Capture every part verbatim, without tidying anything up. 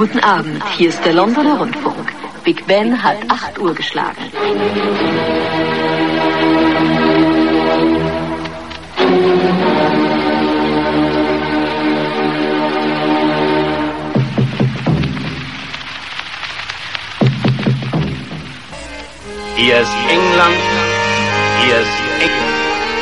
Guten Abend, hier ist der Londoner Rundfunk. Big Ben hat acht Uhr geschlagen. Hier ist England, hier ist England.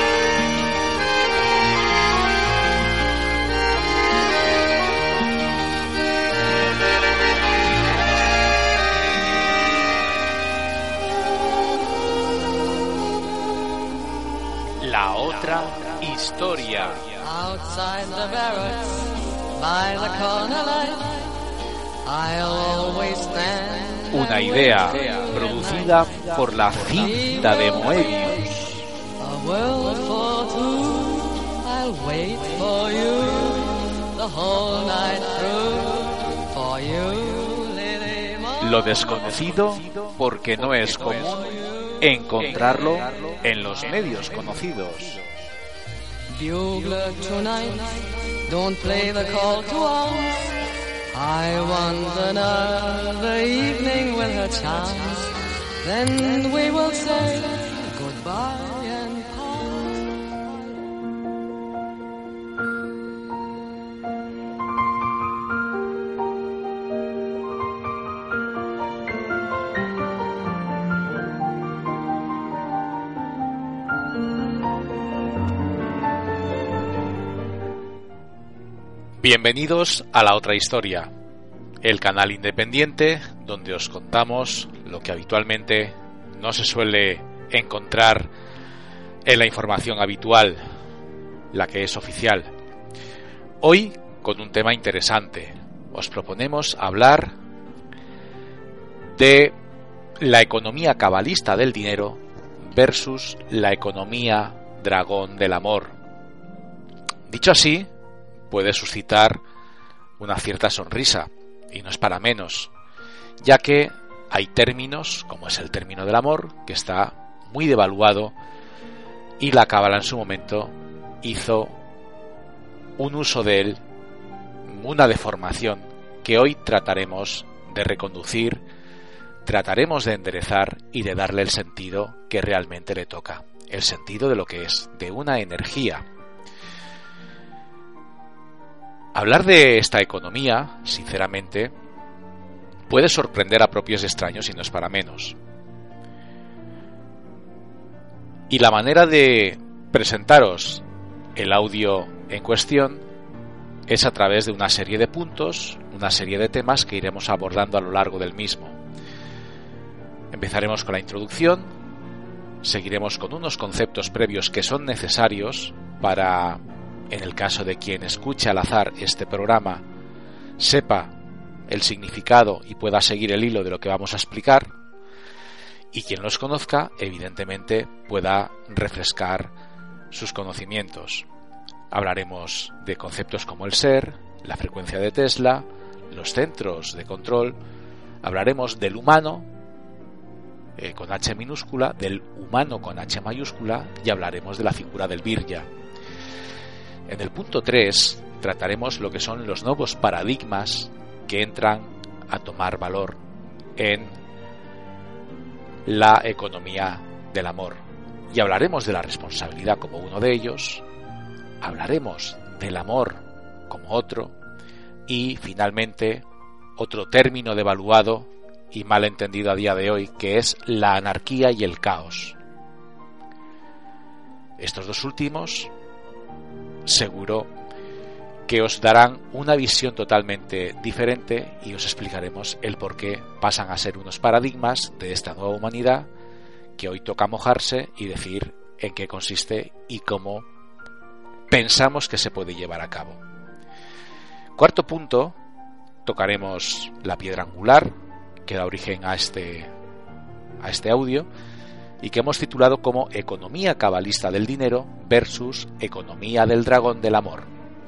La otra historia. Outside the barracks, by the corner light, I'll always stand. Una idea producida por la cinta de Moebius. A world for two, I'll wait for you the whole night through, for you, Lady Marmalade. Lo desconocido porque no es común encontrarlo en los medios conocidos. Bugler tonight, don't play the call to arms. I want another evening with her charms. Then we will say goodbye and Bienvenidos a La Otra Historia, el canal independiente donde os contamos lo que habitualmente no se suele encontrar en la información habitual, la que es oficial. Hoy con un tema interesante. Os proponemos hablar de la economía cabalista del dinero versus la economía dragón del amor. Dicho así, puede suscitar una cierta sonrisa, y no es para menos, ya que hay términos, como es el término del amor, que está muy devaluado, y la cábala en su momento hizo un uso de él, una deformación que hoy trataremos de reconducir, trataremos de enderezar y de darle el sentido que realmente le toca, el sentido de lo que es, de una energía. Hablar de esta economía, sinceramente, puede sorprender a propios y extraños y no es para menos. Y la manera de presentaros el audio en cuestión es a través de una serie de puntos, una serie de temas que iremos abordando a lo largo del mismo. Empezaremos con la introducción, seguiremos con unos conceptos previos que son necesarios para, en el caso de quien escuche al azar este programa, sepa el significado y pueda seguir el hilo de lo que vamos a explicar, y quien los conozca, evidentemente, pueda refrescar sus conocimientos. Hablaremos de conceptos como el ser, la frecuencia de Tesla, los centros de control, hablaremos del humano, eh, con H minúscula, del humano con H mayúscula, y hablaremos de la figura del Virya. En el punto tres trataremos lo que son los nuevos paradigmas que entran a tomar valor en la economía del amor. Y hablaremos de la responsabilidad como uno de ellos, hablaremos del amor como otro y finalmente otro término devaluado y mal entendido a día de hoy, que es la anarquía y el caos. Estos dos últimos seguro que os darán una visión totalmente diferente y os explicaremos el por qué pasan a ser unos paradigmas de esta nueva humanidad que hoy toca mojarse y decir en qué consiste y cómo pensamos que se puede llevar a cabo. Cuarto punto, tocaremos la piedra angular que da origen a este, a este audio y que hemos titulado como Economía cabalista del dinero versus Economía del dragón del amor.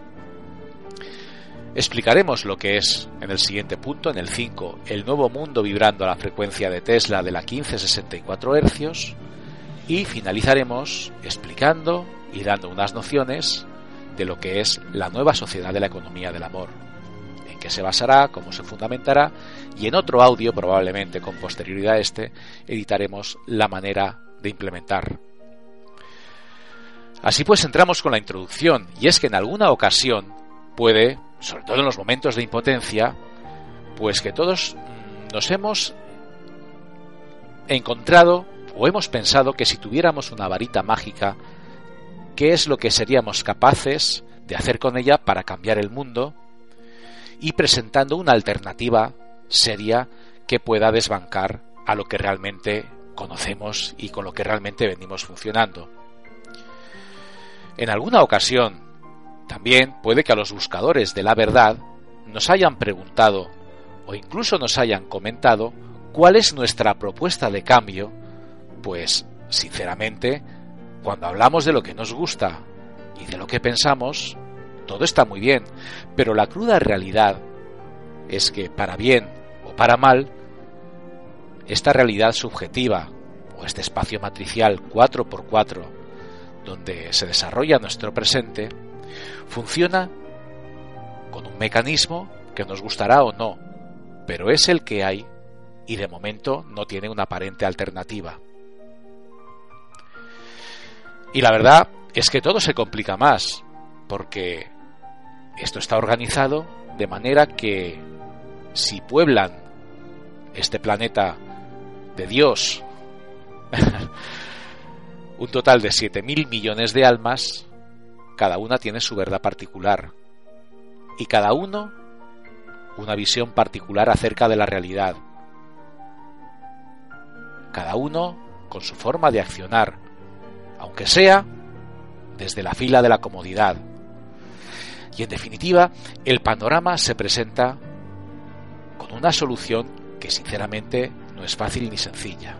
Explicaremos lo que es, en el siguiente punto, en el cinco, el nuevo mundo vibrando a la frecuencia de Tesla de la quince sesenta y cuatro hercios, y finalizaremos explicando y dando unas nociones de lo que es la nueva sociedad de la economía del amor. En qué se basará, cómo se fundamentará, y en otro audio, probablemente con posterioridad a este, editaremos la manera de implementar. Así pues, entramos con la introducción, y es que en alguna ocasión puede, sobre todo en los momentos de impotencia, pues que todos nos hemos encontrado o hemos pensado que si tuviéramos una varita mágica, ¿qué es lo que seríamos capaces de hacer con ella para cambiar el mundo? Y presentando una alternativa seria que pueda desbancar a lo que realmente conocemos y con lo que realmente venimos funcionando. En alguna ocasión, también puede que a los buscadores de la verdad nos hayan preguntado o incluso nos hayan comentado cuál es nuestra propuesta de cambio, pues, sinceramente, cuando hablamos de lo que nos gusta y de lo que pensamos, todo está muy bien, pero la cruda realidad es que, para bien o para mal, esta realidad subjetiva, o este espacio matricial cuatro por cuatro, donde se desarrolla nuestro presente, funciona con un mecanismo que nos gustará o no, pero es el que hay y de momento no tiene una aparente alternativa. Y la verdad es que todo se complica más, porque esto está organizado de manera que si pueblan este planeta de Dios un total de siete mil millones de almas, cada una tiene su verdad particular y cada uno una visión particular acerca de la realidad, cada uno con su forma de accionar, aunque sea desde la fila de la comodidad. Y en definitiva, el panorama se presenta con una solución que sinceramente no es fácil ni sencilla.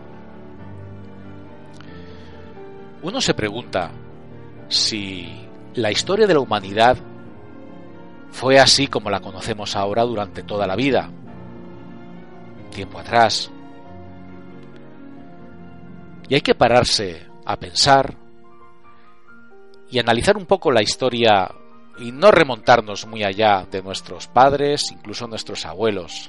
Uno se pregunta si la historia de la humanidad fue así como la conocemos ahora durante toda la vida, tiempo atrás. Y hay que pararse a pensar y analizar un poco la historia y no remontarnos muy allá de nuestros padres, incluso nuestros abuelos.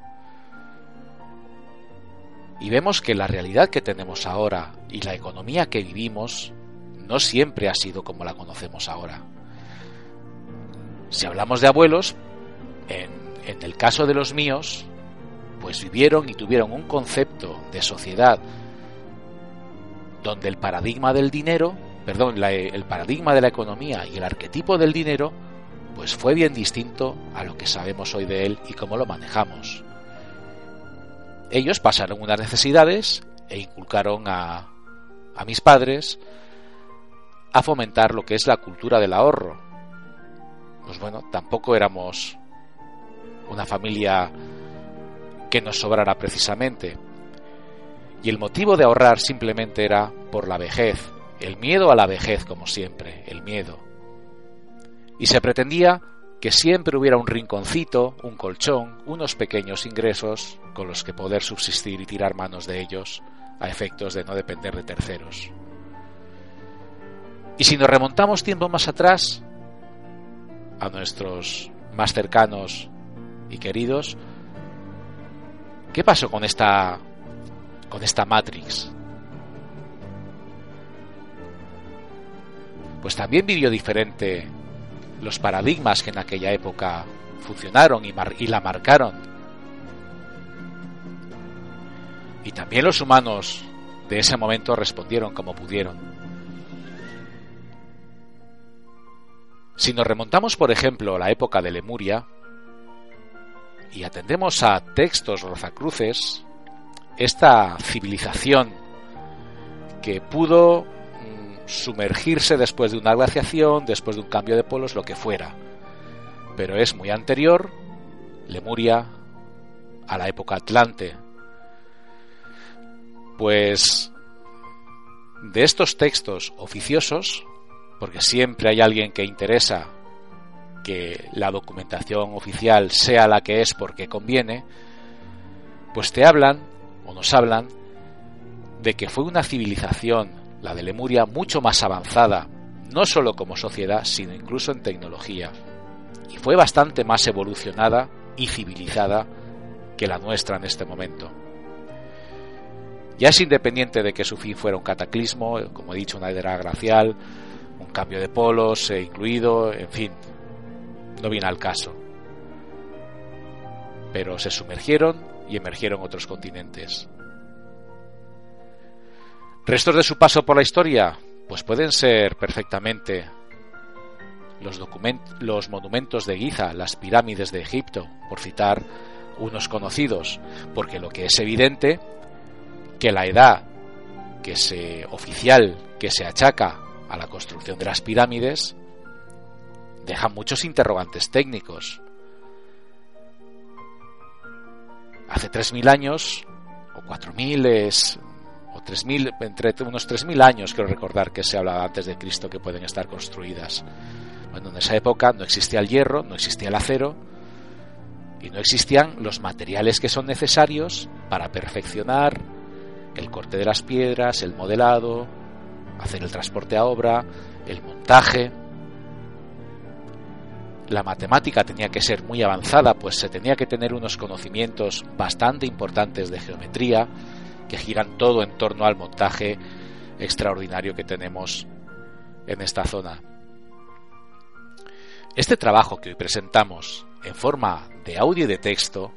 Y vemos que la realidad que tenemos ahora y la economía que vivimos no siempre ha sido como la conocemos ahora. Si hablamos de abuelos, en, en el caso de los míos, pues vivieron y tuvieron un concepto de sociedad donde el paradigma del dinero, perdón, la, el paradigma de la economía y el arquetipo del dinero, pues fue bien distinto a lo que sabemos hoy de él y cómo lo manejamos. Ellos pasaron unas necesidades e inculcaron a, a mis padres a fomentar lo que es la cultura del ahorro. Pues bueno, tampoco éramos una familia que nos sobrara precisamente. Y el motivo de ahorrar simplemente era por la vejez, el miedo a la vejez, como siempre, el miedo. Y se pretendía que siempre hubiera un rinconcito, un colchón, unos pequeños ingresos con los que poder subsistir y tirar manos de ellos a efectos de no depender de terceros. Y si nos remontamos tiempo más atrás, a nuestros más cercanos y queridos, ¿qué pasó con esta, con esta Matrix? Pues también vivió diferente los paradigmas que en aquella época funcionaron y, mar- y la marcaron. Y también los humanos de ese momento respondieron como pudieron. Si nos remontamos, por ejemplo, a la época de Lemuria y atendemos a textos rozacruces, esta civilización que pudo mm, sumergirse después de una glaciación, después de un cambio de polos, lo que fuera, pero es muy anterior, Lemuria, a la época Atlante. Pues de estos textos oficiosos, porque siempre hay alguien que interesa que la documentación oficial sea la que es porque conviene, pues te hablan, o nos hablan, de que fue una civilización, la de Lemuria, mucho más avanzada, no solo como sociedad, sino incluso en tecnología, y fue bastante más evolucionada y civilizada que la nuestra en este momento. Ya es independiente de que su fin fuera un cataclismo, como he dicho, una era glacial, un cambio de polos eh, incluido, en fin, no viene al caso. Pero se sumergieron y emergieron otros continentes. ¿Restos de su paso por la historia? Pues pueden ser perfectamente los, document- los monumentos de Giza, las pirámides de Egipto, por citar unos conocidos, porque lo que es evidente que la edad que se oficial que se achaca a la construcción de las pirámides deja muchos interrogantes técnicos. Hace tres mil años o cuatro mil es o tres mil, entre unos tres mil años quiero recordar que se hablaba antes de Cristo que pueden estar construidas. Bueno, en esa época no existía el hierro, no existía el acero y no existían los materiales que son necesarios para perfeccionar el corte de las piedras, el modelado, hacer el transporte a obra, el montaje. La matemática tenía que ser muy avanzada, pues se tenía que tener unos conocimientos bastante importantes de geometría que giran todo en torno al montaje extraordinario que tenemos en esta zona. Este trabajo que hoy presentamos en forma de audio y de texto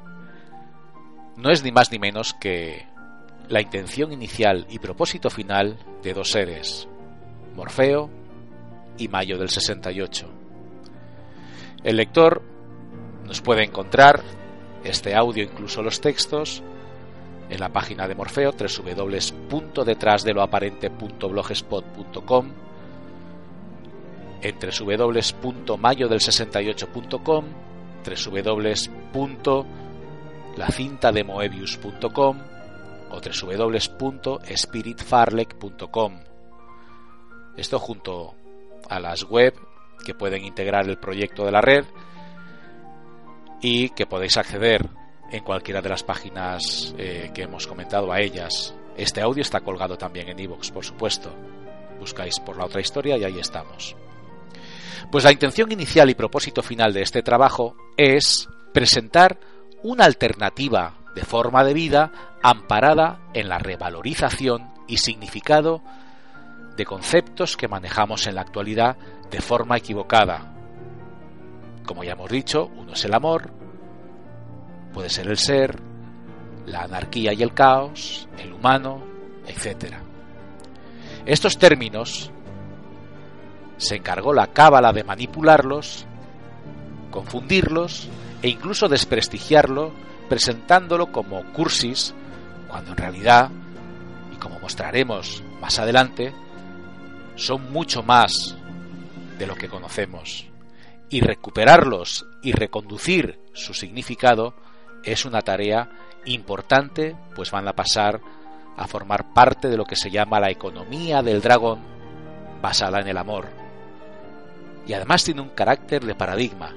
no es ni más ni menos que la intención inicial y propósito final de dos seres, Morfeo y Mayo del sesenta y ocho. El lector nos puede encontrar este audio, incluso los textos, en la página de Morfeo, doble u doble u doble u punto detrás de lo aparente punto blogspot punto com, en doble u doble u doble u punto mayo del sesenta y ocho punto com, doble u doble u doble u punto la cinta de moebius punto com o doble u doble u doble u punto spirit farlek punto com. Esto junto a las web que pueden integrar el proyecto de la red y que podéis acceder en cualquiera de las páginas eh, que hemos comentado a ellas. Este audio está colgado también en iVoox, por supuesto. Buscáis por La Otra Historia y ahí estamos. Pues la intención inicial y propósito final de este trabajo es presentar una alternativa de forma de vida amparada en la revalorización y significado de conceptos que manejamos en la actualidad de forma equivocada. Como ya hemos dicho, uno es el amor, puede ser el ser, la anarquía y el caos, el humano, etcétera. Estos términos se encargó la cábala de manipularlos, confundirlos e incluso desprestigiarlo, presentándolo como cursis, cuando en realidad, y como mostraremos más adelante, son mucho más de lo que conocemos, y recuperarlos y reconducir su significado es una tarea importante, pues van a pasar a formar parte de lo que se llama la economía del dragón, basada en el amor, y además tiene un carácter de paradigma,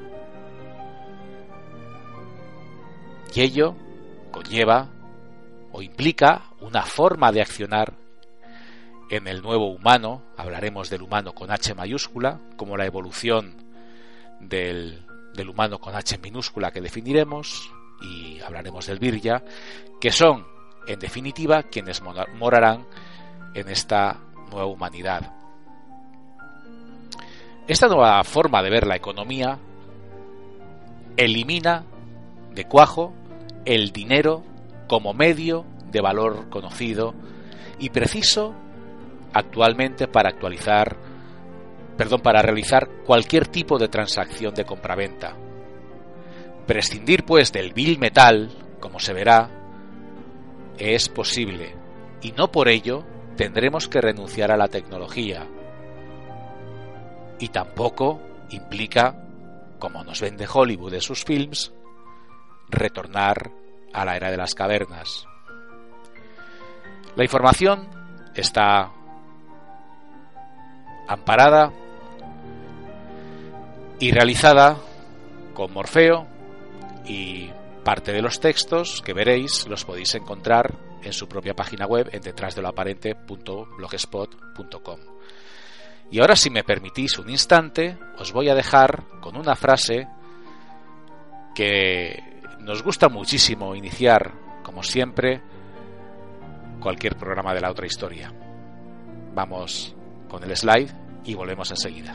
y ello conlleva o implica una forma de accionar en el nuevo humano. Hablaremos del humano con H mayúscula, como la evolución del, del humano con H minúscula que definiremos, y hablaremos del Virya, que son, en definitiva, quienes morarán en esta nueva humanidad. Esta nueva forma de ver la economía elimina de cuajo el dinero como medio de valor conocido y preciso actualmente para actualizar, perdón, para realizar cualquier tipo de transacción de compraventa. Prescindir, pues, del vil metal, como se verá, es posible, y no por ello tendremos que renunciar a la tecnología. Y tampoco implica, como nos vende Hollywood en sus films, retornar a la era de las cavernas. La información está amparada y realizada con Morfeo, y parte de los textos que veréis los podéis encontrar en su propia página web en detrás de lo aparente punto blogspot punto com. Y ahora, si me permitís un instante, os voy a dejar con una frase que nos gusta muchísimo iniciar, como siempre, cualquier programa de La Otra Historia. Vamos con el slide y volvemos enseguida.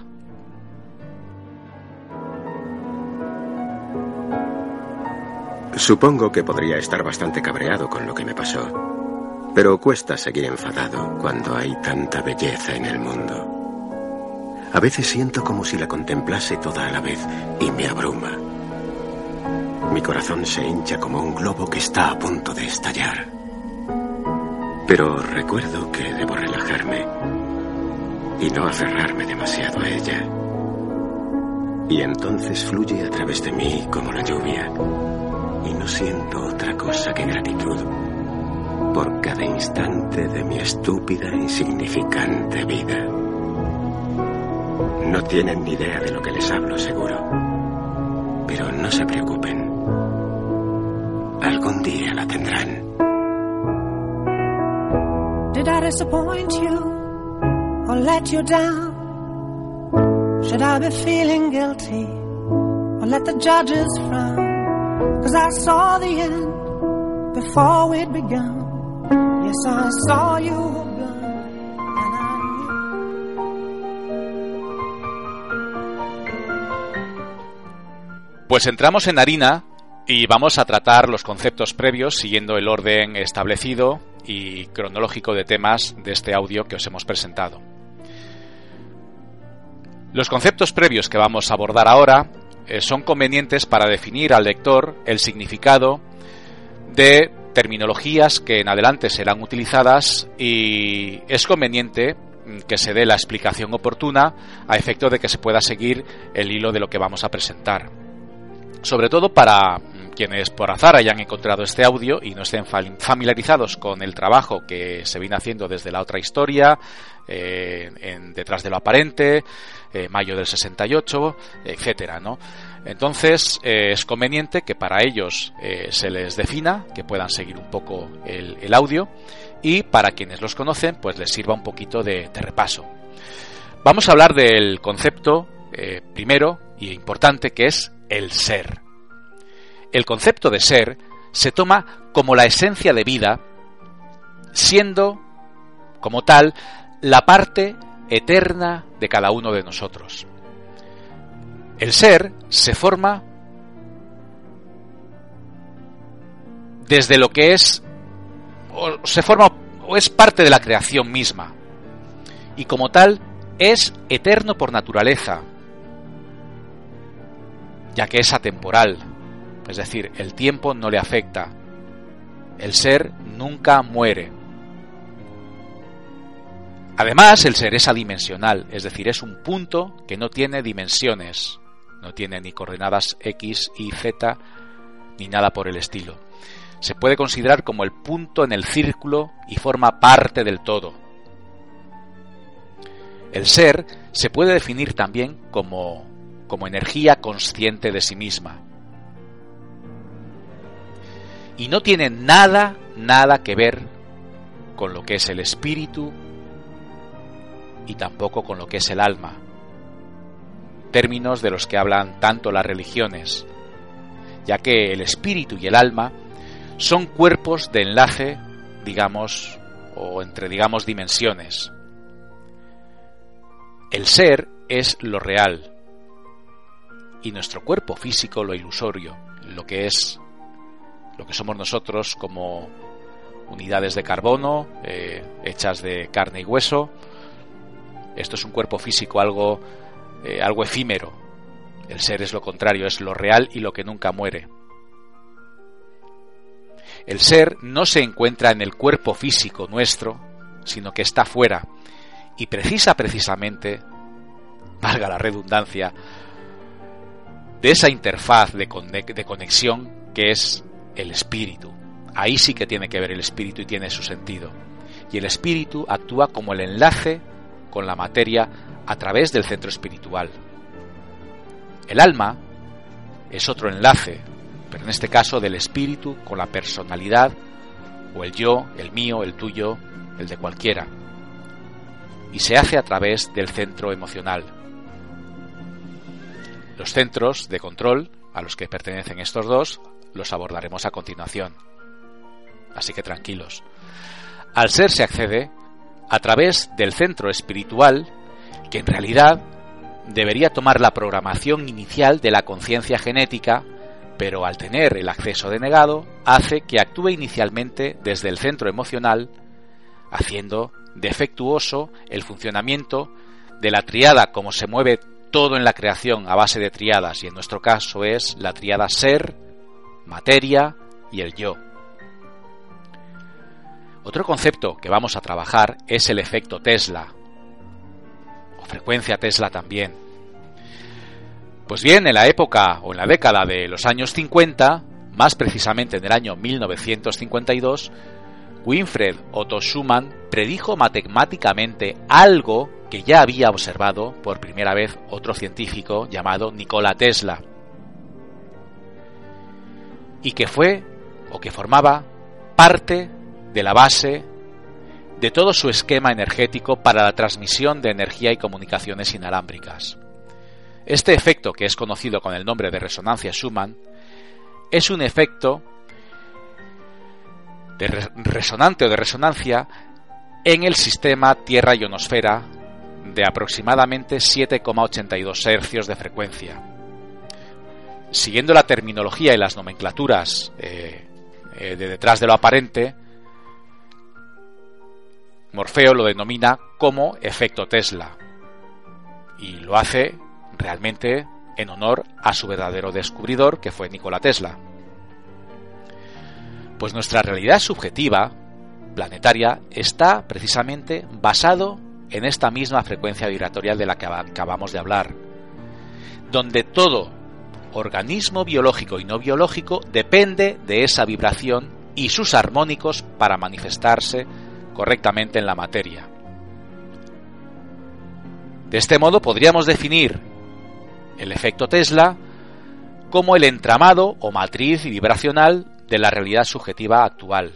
Supongo que podría estar bastante cabreado con lo que me pasó, pero cuesta seguir enfadado cuando hay tanta belleza en el mundo. A veces siento como si la contemplase toda a la vez y me abruma. Mi corazón se hincha como un globo que está a punto de estallar. Pero recuerdo que debo relajarme y no aferrarme demasiado a ella. Y entonces fluye a través de mí como la lluvia. Y no siento otra cosa que gratitud por cada instante de mi estúpida e insignificante vida. No tienen ni idea de lo que les hablo, seguro. Pero no se preocupen. Algún día la tendrán. Did I disappoint you or let you down? Should I be feeling guilty or let the judges frown? 'Cause I saw the end before we'd begun. Yes, I saw you were gone, and I knew. Pues entramos en harina y vamos a tratar los conceptos previos siguiendo el orden establecido y cronológico de temas de este audio que os hemos presentado. Los conceptos previos que vamos a abordar ahora son convenientes para definir al lector el significado de terminologías que en adelante serán utilizadas, y es conveniente que se dé la explicación oportuna a efecto de que se pueda seguir el hilo de lo que vamos a presentar. Sobre todo para quienes por azar hayan encontrado este audio y no estén familiarizados con el trabajo que se viene haciendo desde La Otra Historia, eh, en Detrás de lo Aparente, eh, mayo del sesenta y ocho, etcétera, ¿no? Entonces eh, es conveniente que para ellos eh, se les defina, que puedan seguir un poco el, el audio, y para quienes los conocen pues les sirva un poquito de, de repaso. Vamos a hablar del concepto eh, primero y importante, que es el ser. El concepto de ser se toma como la esencia de vida, siendo, como tal, la parte eterna de cada uno de nosotros. El ser se forma desde lo que es, o se forma o es parte de la creación misma, y como tal es eterno por naturaleza, ya que es atemporal, es decir, el tiempo no le afecta. El ser nunca muere. Además, el ser es adimensional, es decir, es un punto que no tiene dimensiones, no tiene ni coordenadas X, Y, Z, ni nada por el estilo. Se puede considerar como el punto en el círculo y forma parte del todo. El ser se puede definir también como, como energía consciente de sí misma. Y no tiene nada, nada que ver con lo que es el espíritu y tampoco con lo que es el alma, términos de los que hablan tanto las religiones, ya que el espíritu y el alma son cuerpos de enlace, digamos, o entre, digamos, dimensiones. El ser es lo real y nuestro cuerpo físico lo ilusorio, lo que es lo que somos nosotros como unidades de carbono eh, hechas de carne y hueso. Esto es un cuerpo físico algo, eh, algo efímero. El ser es lo contrario, es lo real y lo que nunca muere. El ser no se encuentra en el cuerpo físico nuestro, sino que está fuera y precisa precisamente, valga la redundancia, de esa interfaz de, conec- de conexión que es el espíritu. Ahí sí que tiene que ver el espíritu y tiene su sentido. Y el espíritu actúa como el enlace con la materia a través del centro espiritual. El alma es otro enlace, pero en este caso del espíritu con la personalidad, o el yo, el mío, el tuyo, el de cualquiera. Y se hace a través del centro emocional. Los centros de control a los que pertenecen estos dos los abordaremos a continuación. Así que tranquilos. Al ser se accede a través del centro espiritual, que en realidad debería tomar la programación inicial de la conciencia genética, pero al tener el acceso denegado, hace que actúe inicialmente desde el centro emocional, haciendo defectuoso el funcionamiento de la tríada, como se mueve todo en la creación a base de tríadas, y en nuestro caso es la tríada ser, materia y el yo. Otro concepto que vamos a trabajar es el efecto Tesla, o frecuencia Tesla también. Pues bien, en la época o en la década de los años cincuenta, más precisamente en el año mil novecientos cincuenta y dos, Winfried Otto Schumann predijo matemáticamente algo que ya había observado por primera vez otro científico llamado Nikola Tesla, y que fue o que formaba parte de la base de todo su esquema energético para la transmisión de energía y comunicaciones inalámbricas. Este efecto, que es conocido con el nombre de resonancia Schumann, es un efecto de re- resonante o de resonancia en el sistema Tierra-ionosfera de aproximadamente siete coma ochenta y dos hercios de frecuencia. Siguiendo la terminología y las nomenclaturas eh, eh, de detrás de lo aparente, Morfeo lo denomina como efecto Tesla, y lo hace realmente en honor a su verdadero descubridor, que fue Nikola Tesla. Pues nuestra realidad subjetiva, planetaria, está precisamente basado en esta misma frecuencia vibratoria de la que acabamos de hablar, donde todo organismo biológico y no biológico depende de esa vibración y sus armónicos para manifestarse correctamente en la materia. De este modo podríamos definir el efecto Tesla como el entramado o matriz vibracional de la realidad subjetiva actual.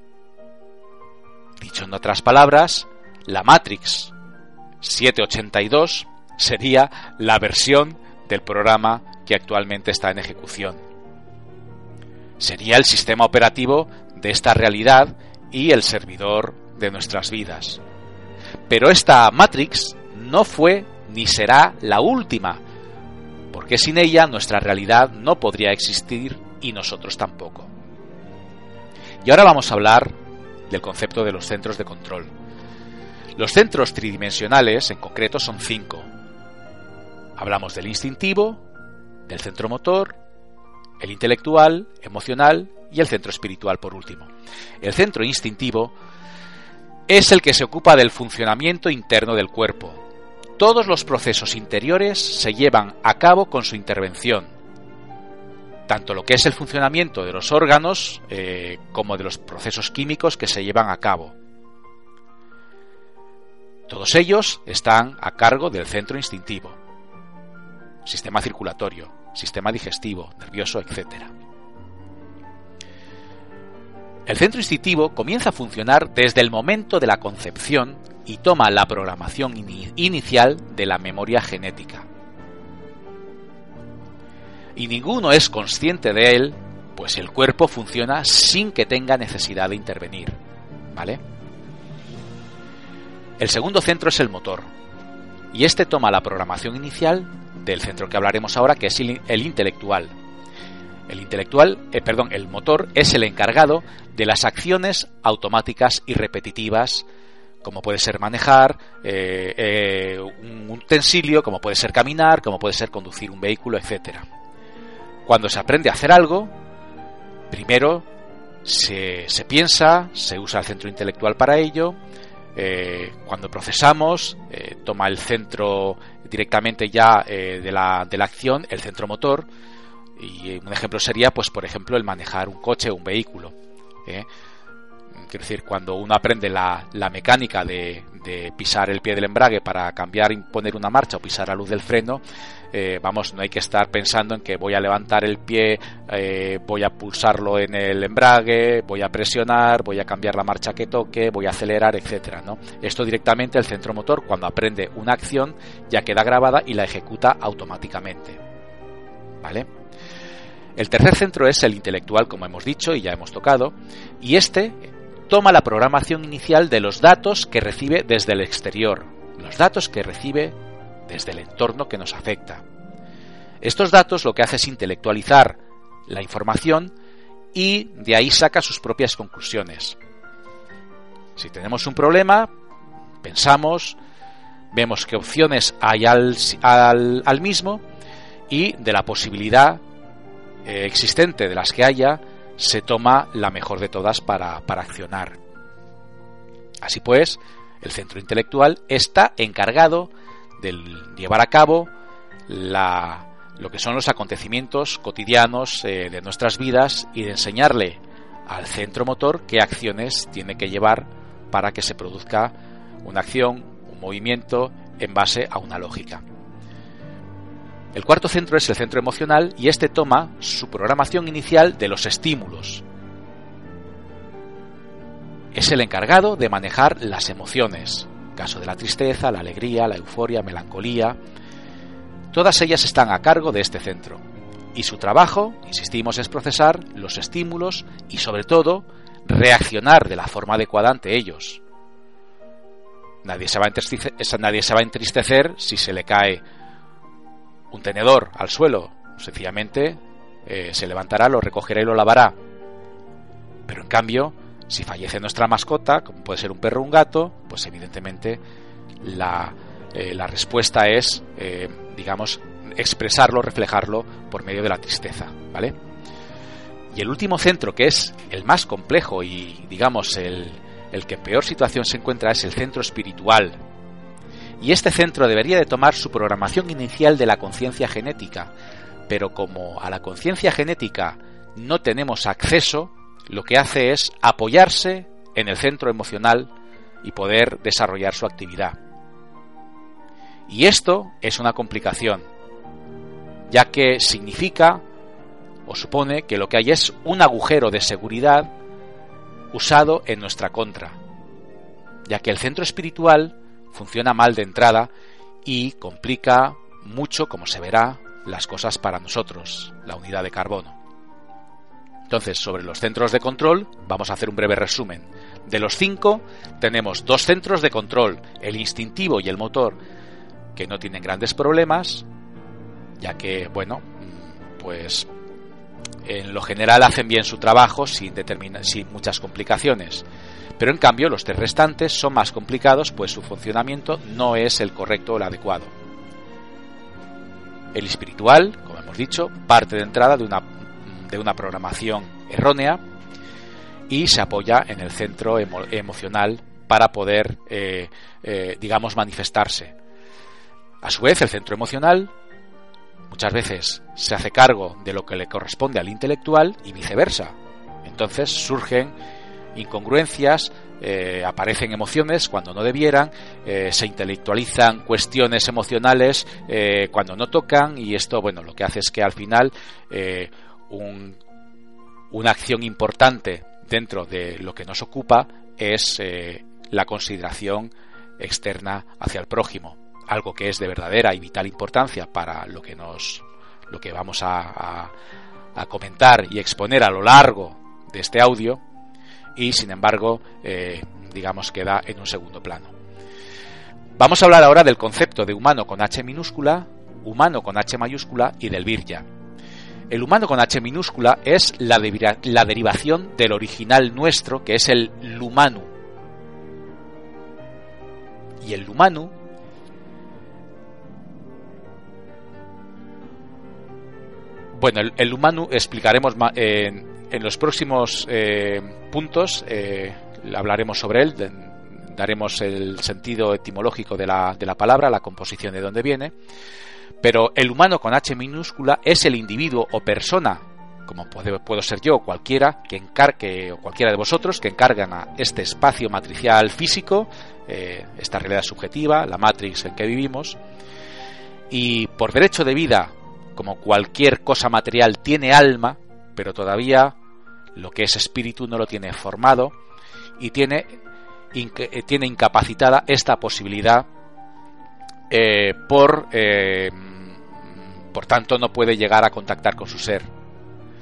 Dicho en otras palabras, la Matrix setecientos ochenta y dos sería la versión del programa que actualmente está en ejecución. Sería el sistema operativo de esta realidad y el servidor de nuestras vidas. Pero esta Matrix no fue ni será la última, porque sin ella nuestra realidad no podría existir y nosotros tampoco. Y ahora vamos a hablar del concepto de los centros de control. Los centros tridimensionales, en concreto, son cinco. Hablamos del instintivo, del centro motor, el intelectual, emocional y el centro espiritual por último. El centro instintivo es el que se ocupa del funcionamiento interno del cuerpo. Todos los procesos interiores se llevan a cabo con su intervención, tanto lo que es el funcionamiento de los órganos eh, como de los procesos químicos que se llevan a cabo. Todos ellos están a cargo del centro instintivo, sistema circulatorio, sistema digestivo, nervioso, etcétera. El centro instintivo comienza a funcionar desde el momento de la concepción y toma la programación in- inicial de la memoria genética. Y ninguno es consciente de él, pues el cuerpo funciona sin que tenga necesidad de intervenir, ¿vale? El segundo centro es el motor, y este toma la programación inicial del centro que hablaremos ahora, que es el, el intelectual. El intelectual, eh, perdón, el motor es el encargado de las acciones automáticas y repetitivas, como puede ser manejar eh, eh, un utensilio, como puede ser caminar, como puede ser conducir un vehículo, etcétera. Cuando se aprende a hacer algo, primero se, se piensa, se usa el centro intelectual para ello. Eh, cuando procesamos, eh, toma el centro directamente ya eh, de, la, de la acción, el centro motor. Y un ejemplo sería, pues por ejemplo, el manejar un coche o un vehículo. ¿eh? Quiero decir, cuando uno aprende la, la mecánica de, de pisar el pie del embrague para cambiar y poner una marcha o pisar la luz del freno, eh, vamos, no hay que estar pensando en que voy a levantar el pie, eh, voy a pulsarlo en el embrague, voy a presionar, voy a cambiar la marcha que toque, voy a acelerar, etcétera, ¿no? Esto directamente el centro motor, cuando aprende una acción, ya queda grabada y la ejecuta automáticamente, ¿vale? El tercer centro es el intelectual, como hemos dicho y ya hemos tocado, y este toma la programación inicial de los datos que recibe desde el exterior, los datos que recibe desde el entorno que nos afecta. Estos datos lo que hace es intelectualizar la información y de ahí saca sus propias conclusiones. Si tenemos un problema, pensamos, vemos qué opciones hay al, al, al mismo y de la posibilidad eh, existente de las que haya, se toma la mejor de todas para, para accionar. Así pues, el centro intelectual está encargado de llevar a cabo la, lo que son los acontecimientos cotidianos eh, de nuestras vidas y de enseñarle al centro motor qué acciones tiene que llevar para que se produzca una acción, un movimiento en base a una lógica. El cuarto centro es el centro emocional y este toma su programación inicial de los estímulos. Es el encargado de manejar las emociones, caso de la tristeza, la alegría, la euforia, melancolía. Todas ellas están a cargo de este centro y su trabajo, insistimos, es procesar los estímulos y sobre todo reaccionar de la forma adecuada ante ellos. Nadie se va a entristecer, nadie se va a entristecer si se le cae un tenedor al suelo, sencillamente eh, se levantará, lo recogerá y lo lavará. Pero en cambio, si fallece nuestra mascota, como puede ser un perro o un gato, pues evidentemente la, eh, la respuesta es, eh, digamos, expresarlo, reflejarlo por medio de la tristeza, ¿vale? Y el último centro, que es el más complejo y, digamos, el, el que en peor situación se encuentra, es el centro espiritual. Y este centro debería de tomar su programación inicial de la conciencia genética, pero como a la conciencia genética no tenemos acceso, lo que hace es apoyarse en el centro emocional y poder desarrollar su actividad. Y esto es una complicación, ya que significa o supone que lo que hay es un agujero de seguridad usado en nuestra contra, ya que el centro espiritual funciona mal de entrada y complica mucho, como se verá, las cosas para nosotros, la unidad de carbono. Entonces, sobre los centros de control, vamos a hacer un breve resumen. De los cinco, tenemos dos centros de control, el instintivo y el motor, que no tienen grandes problemas, ya que, bueno, pues en lo general hacen bien su trabajo sin, determina- sin muchas complicaciones. Pero en cambio los tres restantes son más complicados, pues su funcionamiento no es el correcto o el adecuado. El espiritual, como hemos dicho, parte de entrada de una, de una programación errónea y se apoya en el centro emo- emocional para poder, eh, eh, digamos, manifestarse. A su vez, el centro emocional muchas veces se hace cargo de lo que le corresponde al intelectual y viceversa. Entonces surgen incongruencias, eh, aparecen emociones cuando no debieran, eh, se intelectualizan cuestiones emocionales eh, cuando no tocan, y esto, bueno, lo que hace es que al final eh, un, una acción importante dentro de lo que nos ocupa es eh, la consideración externa hacia el prójimo, algo que es de verdadera y vital importancia para lo que nos lo que vamos a, a, a comentar y exponer a lo largo de este audio, y sin embargo eh, digamos queda en un segundo plano. Vamos a hablar ahora del concepto de humano con H minúscula, humano con H mayúscula y del virya. El humano con H minúscula es la, de, la derivación del original nuestro, que es el lumanu. Y el lumanu bueno, el, el lumanu explicaremos ma, eh, en los próximos eh, puntos, eh, hablaremos sobre él, de, daremos el sentido etimológico de la, de la palabra, la composición de dónde viene. Pero el humano con H minúscula es el individuo o persona, como puede, puedo ser yo o cualquiera, que encargue, o cualquiera de vosotros, que encargan a este espacio matricial físico, eh, esta realidad subjetiva, la matrix en que vivimos, y por derecho de vida, como cualquier cosa material, tiene alma, pero todavía lo que es espíritu no lo tiene formado y tiene, inc- tiene incapacitada esta posibilidad, eh, por, eh, por tanto no puede llegar a contactar con su ser.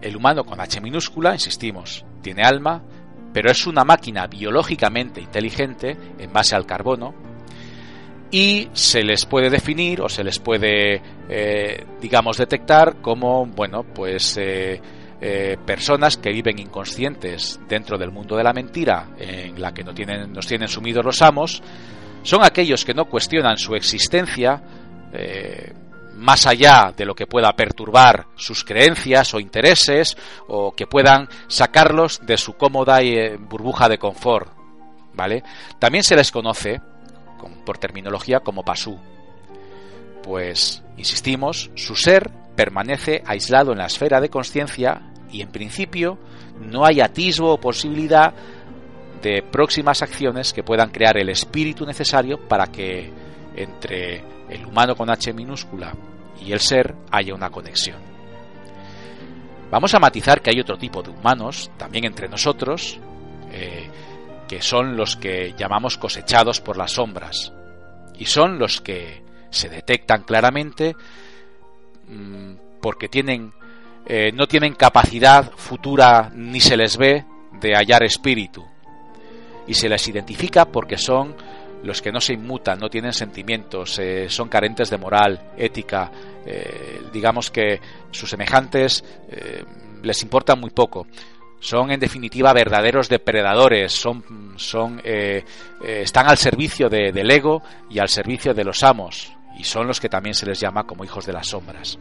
El humano con H minúscula, insistimos, tiene alma, pero es una máquina biológicamente inteligente en base al carbono, y se les puede definir o se les puede, eh, digamos, detectar como, bueno, pues eh, eh, personas que viven inconscientes dentro del mundo de la mentira, en la que no tienen, nos tienen sumidos los amos. Son aquellos que no cuestionan su existencia, eh, más allá de lo que pueda perturbar sus creencias o intereses, o que puedan sacarlos de su cómoda eh, burbuja de confort, ¿vale? También se les conoce, con, por terminología, como pasú. Pues, insistimos, su ser permanece aislado en la esfera de consciencia y, en principio, no hay atisbo o posibilidad de próximas acciones que puedan crear el espíritu necesario para que entre el humano con H minúscula y el ser haya una conexión. Vamos a matizar que hay otro tipo de humanos, también entre nosotros, eh, que son los que llamamos cosechados por las sombras, y son los que se detectan claramente mmm, porque tienen, eh, no tienen capacidad futura ni se les ve de hallar espíritu, y se les identifica porque son los que no se inmutan, no tienen sentimientos, eh, son carentes de moral, ética, eh, digamos que sus semejantes eh, les importan muy poco. Son en definitiva verdaderos depredadores, son, son, eh, eh, están al servicio de, del ego y al servicio de los amos, y son los que también se les llama como hijos de las sombras.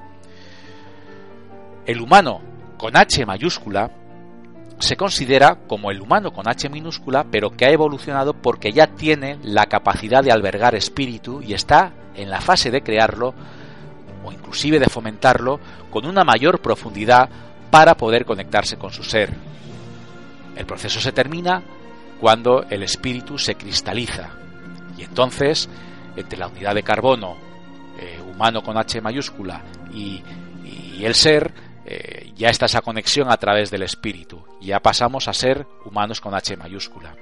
El humano con H mayúscula se considera como el humano con H minúscula, pero que ha evolucionado porque ya tiene la capacidad de albergar espíritu y está en la fase de crearlo o inclusive de fomentarlo con una mayor profundidad para poder conectarse con su ser. El proceso se termina cuando el espíritu se cristaliza, y entonces entre la unidad de carbono eh, humano con H mayúscula y, y el ser, eh, ya está esa conexión a través del espíritu. Ya pasamos a ser humanos con H mayúscula.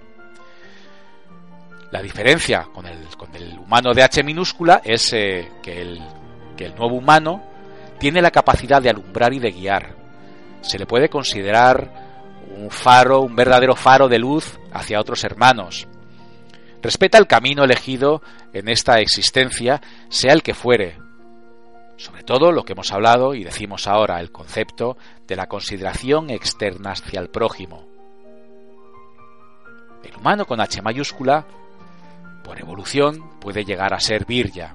La diferencia con el, con el humano de H minúscula es eh, que, el, que el nuevo humano tiene la capacidad de alumbrar y de guiar. Se le puede considerar un faro, un verdadero faro de luz hacia otros hermanos. Respeta el camino elegido en esta existencia, sea el que fuere. Sobre todo lo que hemos hablado y decimos ahora, el concepto de la consideración externa hacia el prójimo. El humano con H mayúscula, por evolución, puede llegar a ser virya.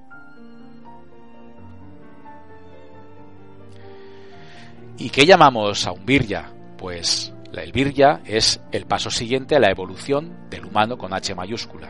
¿Y qué llamamos a un virya? Pues el virya es el paso siguiente a la evolución del humano con H mayúscula.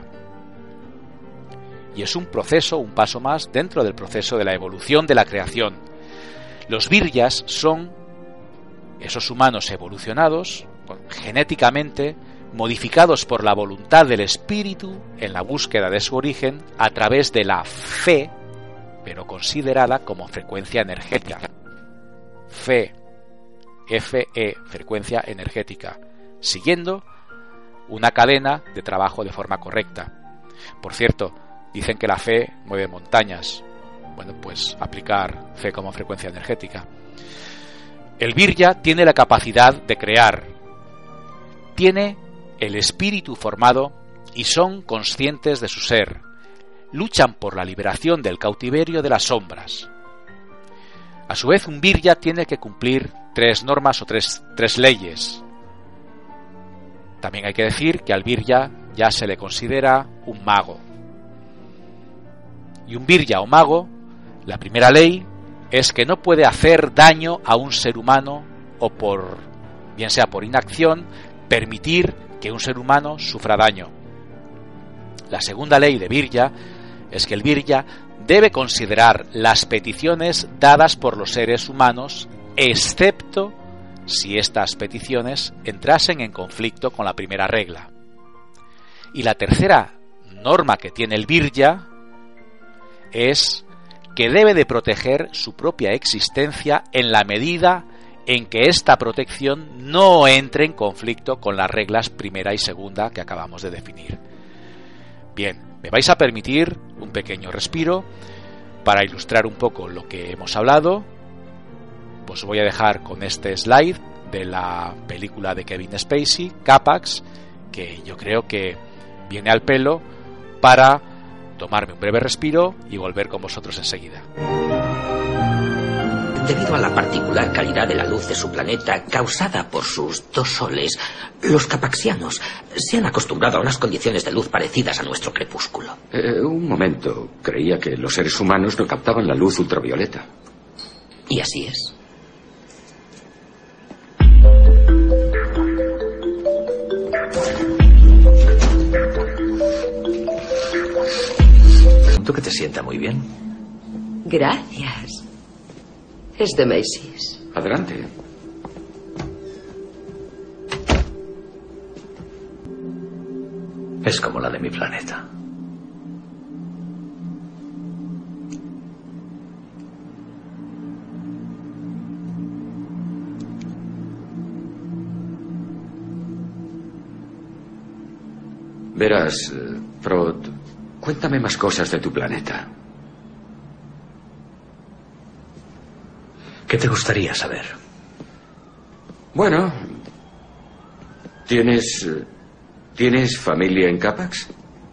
Y es un proceso, un paso más dentro del proceso de la evolución de la creación. Los viryas son esos humanos evolucionados, genéticamente modificados por la voluntad del espíritu en la búsqueda de su origen a través de la fe, pero considerada como frecuencia energética. Fe, F E, frecuencia energética, siguiendo una cadena de trabajo de forma correcta. Por cierto, dicen que la fe mueve montañas. Bueno, pues aplicar fe como frecuencia energética. El virya tiene la capacidad de crear, tiene el espíritu formado y son conscientes de su ser. Luchan por la liberación del cautiverio de las sombras. A su vez, un virya tiene que cumplir tres normas o tres, tres leyes. También hay que decir que al virya ya se le considera un mago. Y un virya o mago, la primera ley es que no puede hacer daño a un ser humano o por, bien sea por inacción, permitir que un ser humano sufra daño. La segunda ley de virya es que el virya debe considerar las peticiones dadas por los seres humanos, excepto si estas peticiones entrasen en conflicto con la primera regla. Y la tercera norma que tiene el virya es que debe de proteger su propia existencia en la medida en que esta protección no entre en conflicto con las reglas primera y segunda que acabamos de definir. Bien, me vais a permitir un pequeño respiro para ilustrar un poco lo que hemos hablado pues voy a dejar con este slide de la película de Kevin Spacey, Capax, que yo creo que viene al pelo para tomarme un breve respiro y volver con vosotros enseguida. Debido a la particular calidad de la luz de su planeta causada por sus dos soles, los capaxianos se han acostumbrado a unas condiciones de luz parecidas a nuestro crepúsculo. Eh, un momento. Creía que los seres humanos no captaban la luz ultravioleta. Y así es. Siento que te sienta muy bien. Gracias. Es de Macy's. Adelante. Es como la de mi planeta. Verás, eh, Prot, cuéntame más cosas de tu planeta. ¿Qué te gustaría saber? Bueno, ¿tienes... eh, ¿tienes familia en Capax?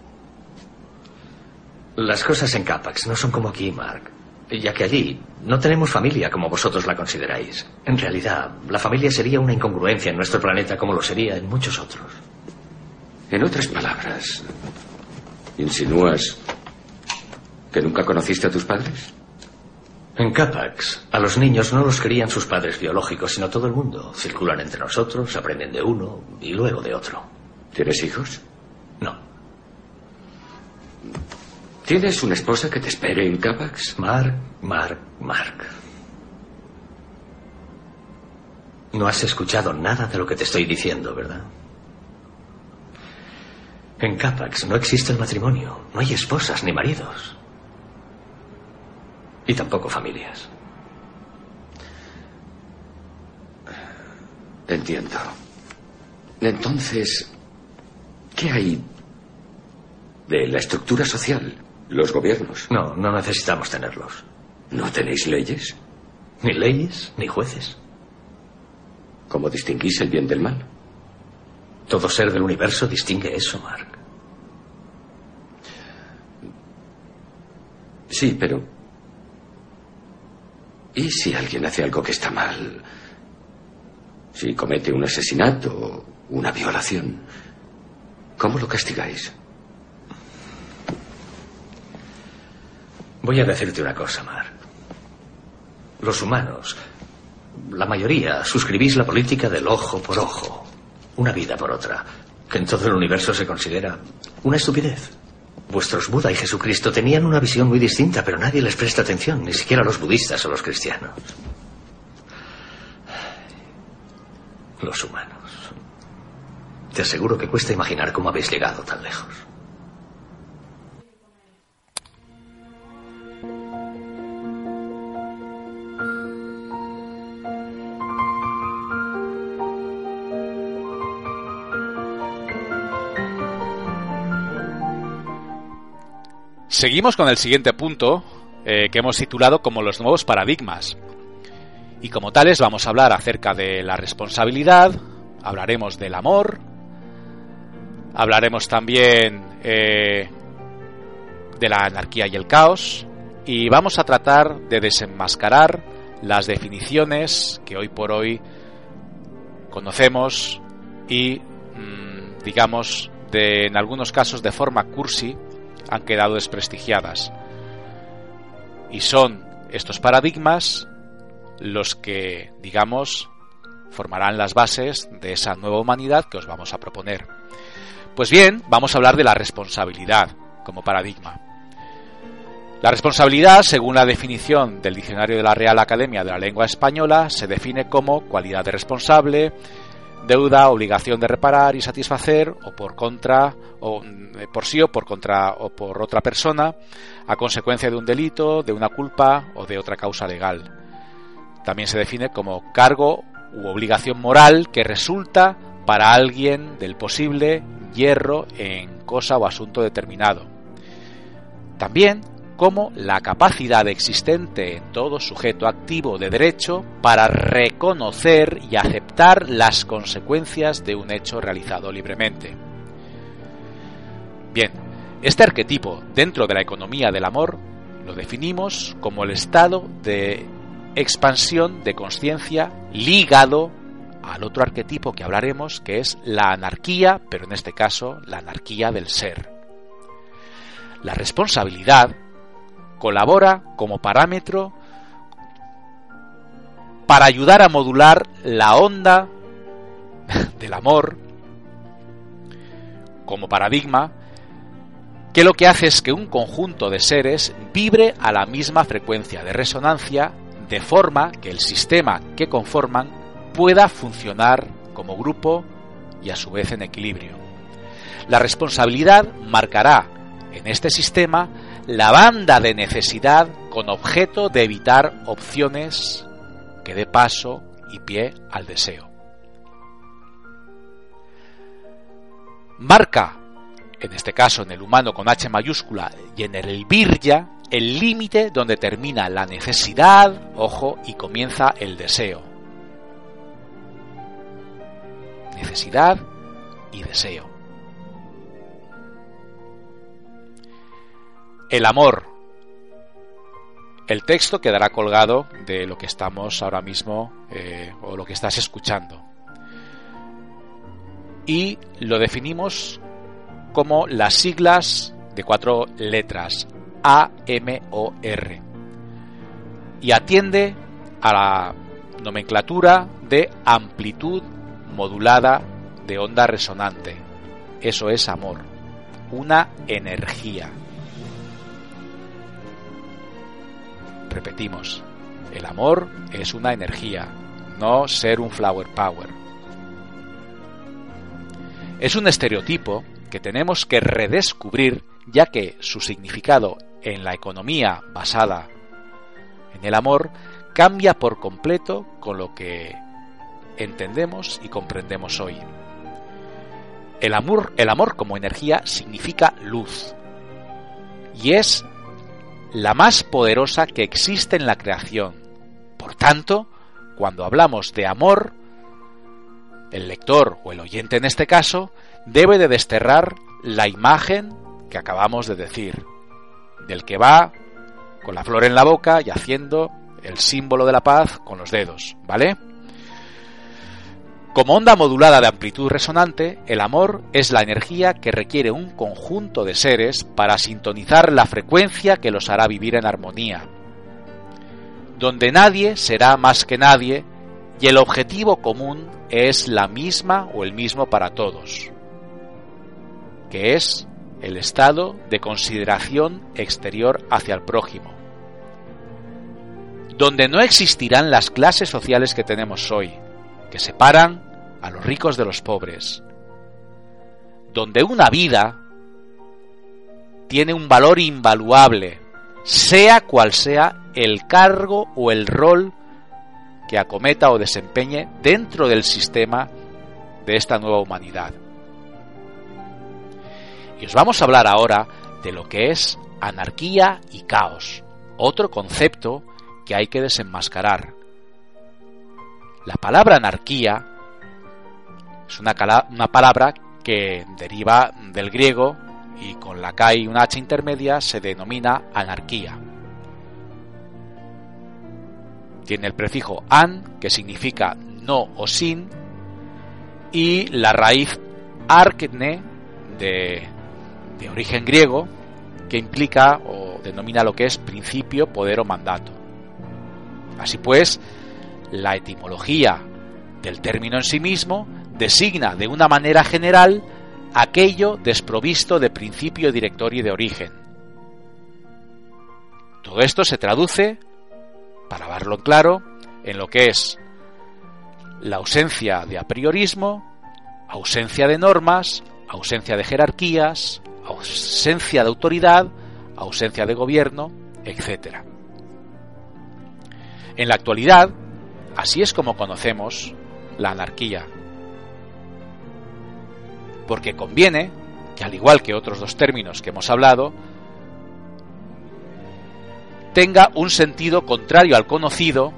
Las cosas en Capax no son como aquí, Mark, ya que allí no tenemos familia como vosotros la consideráis. En realidad, la familia sería una incongruencia en nuestro planeta como lo sería en muchos otros. En otras palabras, ¿insinúas que nunca conociste a tus padres? En Capax, a los niños no los crían sus padres biológicos, sino todo el mundo. Circulan entre nosotros, aprenden de uno y luego de otro. ¿Tienes hijos? No. ¿Tienes una esposa que te espere en Capax? Mark, Mark, Mark. No has escuchado nada de lo que te estoy diciendo, ¿verdad? En Capax no existe el matrimonio. No hay esposas ni maridos. Y tampoco familias. Entiendo. Entonces, ¿qué hay de la estructura social? Los gobiernos. No, no necesitamos tenerlos. ¿No tenéis leyes? Ni leyes, ni jueces. ¿Cómo distinguís el bien del mal? Todo ser del universo distingue eso, Mark. Sí, pero... ¿y si alguien hace algo que está mal? Si comete un asesinato o una violación, ¿cómo lo castigáis? Voy a decirte una cosa, Mark. Los humanos, la mayoría, suscribís la política del ojo por ojo, una vida por otra, que en todo el universo se considera una estupidez. Vuestros Buda y Jesucristo tenían una visión muy distinta, pero nadie les presta atención, ni siquiera los budistas o los cristianos. Los humanos. Te aseguro que cuesta imaginar cómo habéis llegado tan lejos. Seguimos con el siguiente punto, eh, que hemos titulado como los nuevos paradigmas. Y como tales vamos a hablar acerca de la responsabilidad, hablaremos del amor, hablaremos también eh, de la anarquía y el caos, y vamos a tratar de desenmascarar las definiciones que hoy por hoy conocemos y, mmm, digamos, de, en algunos casos de forma cursi, han quedado desprestigiadas. Y son estos paradigmas los que, digamos, formarán las bases de esa nueva humanidad que os vamos a proponer. Pues bien, vamos a hablar de la responsabilidad como paradigma. La responsabilidad, según la definición del diccionario de la Real Academia de la Lengua Española, se define como cualidad de responsable, deuda, obligación de reparar y satisfacer, o por contra, o por sí o por contra o por otra persona, a consecuencia de un delito, de una culpa o de otra causa legal. También se define como cargo u obligación moral que resulta para alguien del posible yerro en cosa o asunto determinado. También como la capacidad existente en todo sujeto activo de derecho para reconocer y aceptar las consecuencias de un hecho realizado libremente. Bien, este arquetipo dentro de la economía del amor lo definimos como el estado de expansión de conciencia ligado al otro arquetipo que hablaremos, que es la anarquía, pero en este caso la anarquía del ser. La responsabilidad colabora como parámetro para ayudar a modular la onda del amor como paradigma, que lo que hace es que un conjunto de seres vibre a la misma frecuencia de resonancia, de forma que el sistema que conforman pueda funcionar como grupo y a su vez en equilibrio. La responsabilidad marcará en este sistema la banda de necesidad con objeto de evitar opciones que dé paso y pie al deseo. Marca, en este caso en el humano con H mayúscula y en el virya, el límite donde termina la necesidad, ojo, y comienza el deseo. Necesidad y deseo. El amor. El texto quedará colgado de lo que estamos ahora mismo eh, o lo que estás escuchando. Y lo definimos como las siglas de cuatro letras A M O R. Y atiende a la nomenclatura de amplitud modulada de onda resonante. Eso es amor, una energía. Repetimos, el amor es una energía, no ser un flower power. Es un estereotipo que tenemos que redescubrir, ya que su significado en la economía basada en el amor cambia por completo con lo que entendemos y comprendemos hoy. El amor, el amor como energía significa luz y es la más poderosa que existe en la creación. Por tanto, cuando hablamos de amor, el lector o el oyente en este caso debe de desterrar la imagen que acabamos de decir, del que va con la flor en la boca y haciendo el símbolo de la paz con los dedos, ¿vale? Como onda modulada de amplitud resonante, el amor es la energía que requiere un conjunto de seres para sintonizar la frecuencia que los hará vivir en armonía, donde nadie será más que nadie y el objetivo común es la misma o el mismo para todos, que es el estado de consideración exterior hacia el prójimo, donde no existirán las clases sociales que tenemos hoy, que separan a los ricos de los pobres, donde una vida tiene un valor invaluable, sea cual sea el cargo o el rol que acometa o desempeñe dentro del sistema de esta nueva humanidad. Y os vamos a hablar ahora de lo que es anarquía y caos, otro concepto que hay que desenmascarar. La palabra anarquía es una, cala, una palabra que deriva del griego y con la K y una H intermedia se denomina anarquía. Tiene el prefijo an, que significa no o sin, y la raíz arkne, de, de origen griego, que implica o denomina lo que es principio, poder o mandato. Así pues, la etimología del término en sí mismo designa de una manera general aquello desprovisto de principio director y de origen. Todo esto se traduce, para verlo en claro, en lo que es la ausencia de apriorismo, ausencia de normas, ausencia de jerarquías, ausencia de autoridad, ausencia de gobierno, etcétera. En la actualidad, así es como conocemos la anarquía. Porque conviene que, al igual que otros dos términos que hemos hablado, tenga un sentido contrario al conocido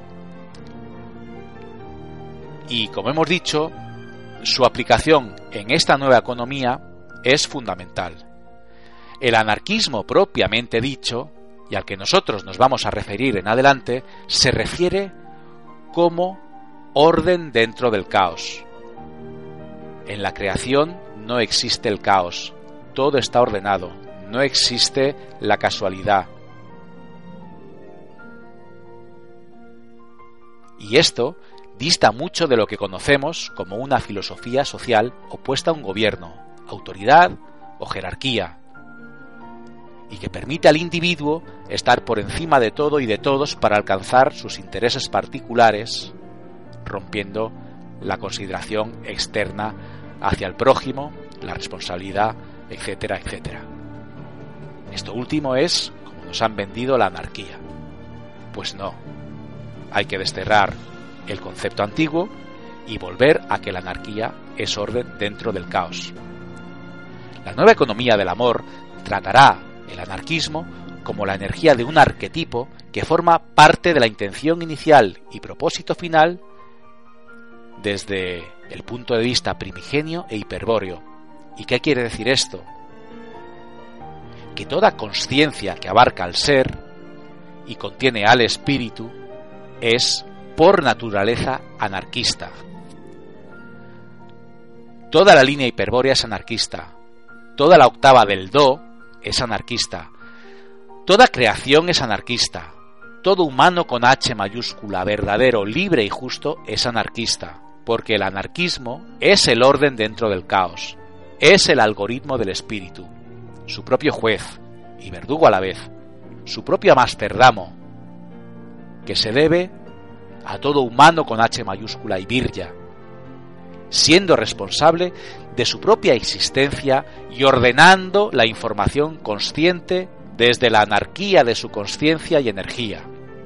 y, como hemos dicho, su aplicación en esta nueva economía es fundamental. El anarquismo propiamente dicho, y al que nosotros nos vamos a referir en adelante, se refiere como orden dentro del caos. En la creación no existe el caos, todo está ordenado, no existe la casualidad. Y esto dista mucho de lo que conocemos como una filosofía social opuesta a un gobierno, autoridad o jerarquía, y que permite al individuo estar por encima de todo y de todos para alcanzar sus intereses particulares, rompiendo la consideración externa hacia el prójimo, la responsabilidad, etcétera, etcétera. Esto último es como nos han vendido la anarquía. Pues no, hay que desterrar el concepto antiguo y volver a que la anarquía es orden dentro del caos. La nueva economía del amor tratará el anarquismo como la energía de un arquetipo que forma parte de la intención inicial y propósito final desde el punto de vista primigenio e hiperbóreo. ¿Y qué quiere decir esto? Que toda consciencia que abarca al ser y contiene al espíritu es por naturaleza anarquista. Toda la línea hiperbórea es anarquista. Toda la octava del do es anarquista. Toda creación es anarquista. Todo humano con H mayúscula, verdadero, libre y justo, es anarquista, porque el anarquismo es el orden dentro del caos, es el algoritmo del espíritu, su propio juez y verdugo a la vez, su propio Amsterdamo, que se debe a todo humano con H mayúscula y virya, siendo responsable de su propia existencia y ordenando la información consciente desde la anarquía de su consciencia y energía.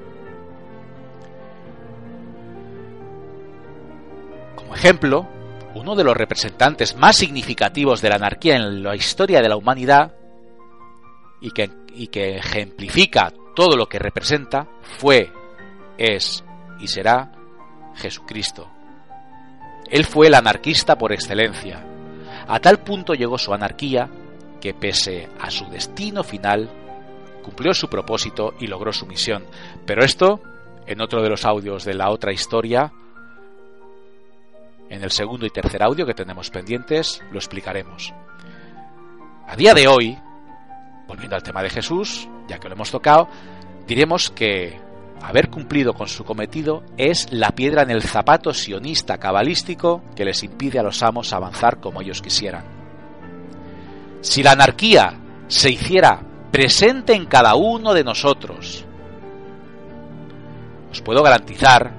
Como ejemplo, uno de los representantes más significativos de la anarquía en la historia de la humanidad y que, y que ejemplifica todo lo que representa fue, es y será Jesucristo. Él fue el anarquista por excelencia. A tal punto llegó su anarquía que, pese a su destino final, cumplió su propósito y logró su misión. Pero esto, en otro de los audios de la otra historia, en el segundo y tercer audio que tenemos pendientes, lo explicaremos. A día de hoy, volviendo al tema de Jesús, ya que lo hemos tocado, diremos que haber cumplido con su cometido es la piedra en el zapato sionista cabalístico que les impide a los amos avanzar como ellos quisieran. Si la anarquía se hiciera presente en cada uno de nosotros, os puedo garantizar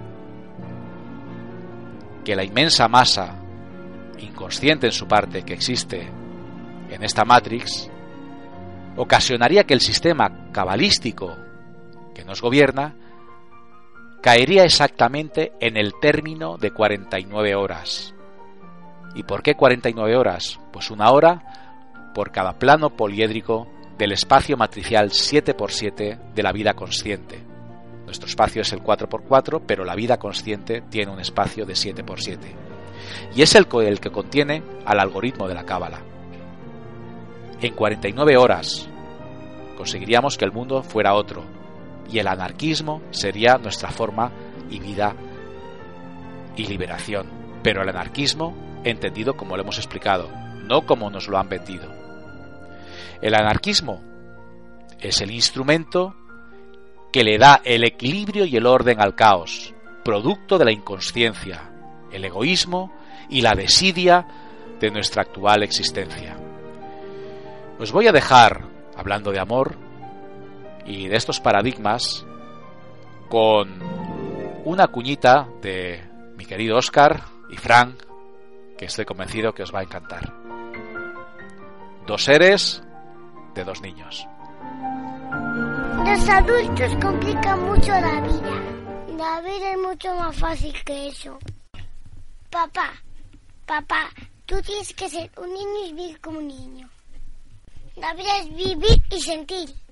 que la inmensa masa inconsciente en su parte que existe en esta Matrix ocasionaría que el sistema cabalístico que nos gobierna caería exactamente en el término de cuarenta y nueve horas. ¿Y por qué cuarenta y nueve horas? Pues una hora por cada plano poliédrico del espacio matricial siete por siete de la vida consciente. Nuestro espacio es el cuatro por cuatro, pero la vida consciente tiene un espacio de siete por siete. Y es el, el que contiene al algoritmo de la Cábala. En cuarenta y nueve horas conseguiríamos que el mundo fuera otro, y el anarquismo sería nuestra forma y vida y liberación. Pero el anarquismo entendido como lo hemos explicado, no como nos lo han vendido. El anarquismo es el instrumento que le da el equilibrio y el orden al caos, producto de la inconsciencia, el egoísmo y la desidia de nuestra actual existencia. Os voy a dejar, hablando de amor y de estos paradigmas, con una cuñita de mi querido Óscar y Frank, que estoy convencido que os va a encantar. Dos seres de dos niños. Los adultos complican mucho la vida. La vida es mucho más fácil que eso. Papá, papá, tú tienes que ser un niño y vivir como un niño. La vida es vivir y sentir.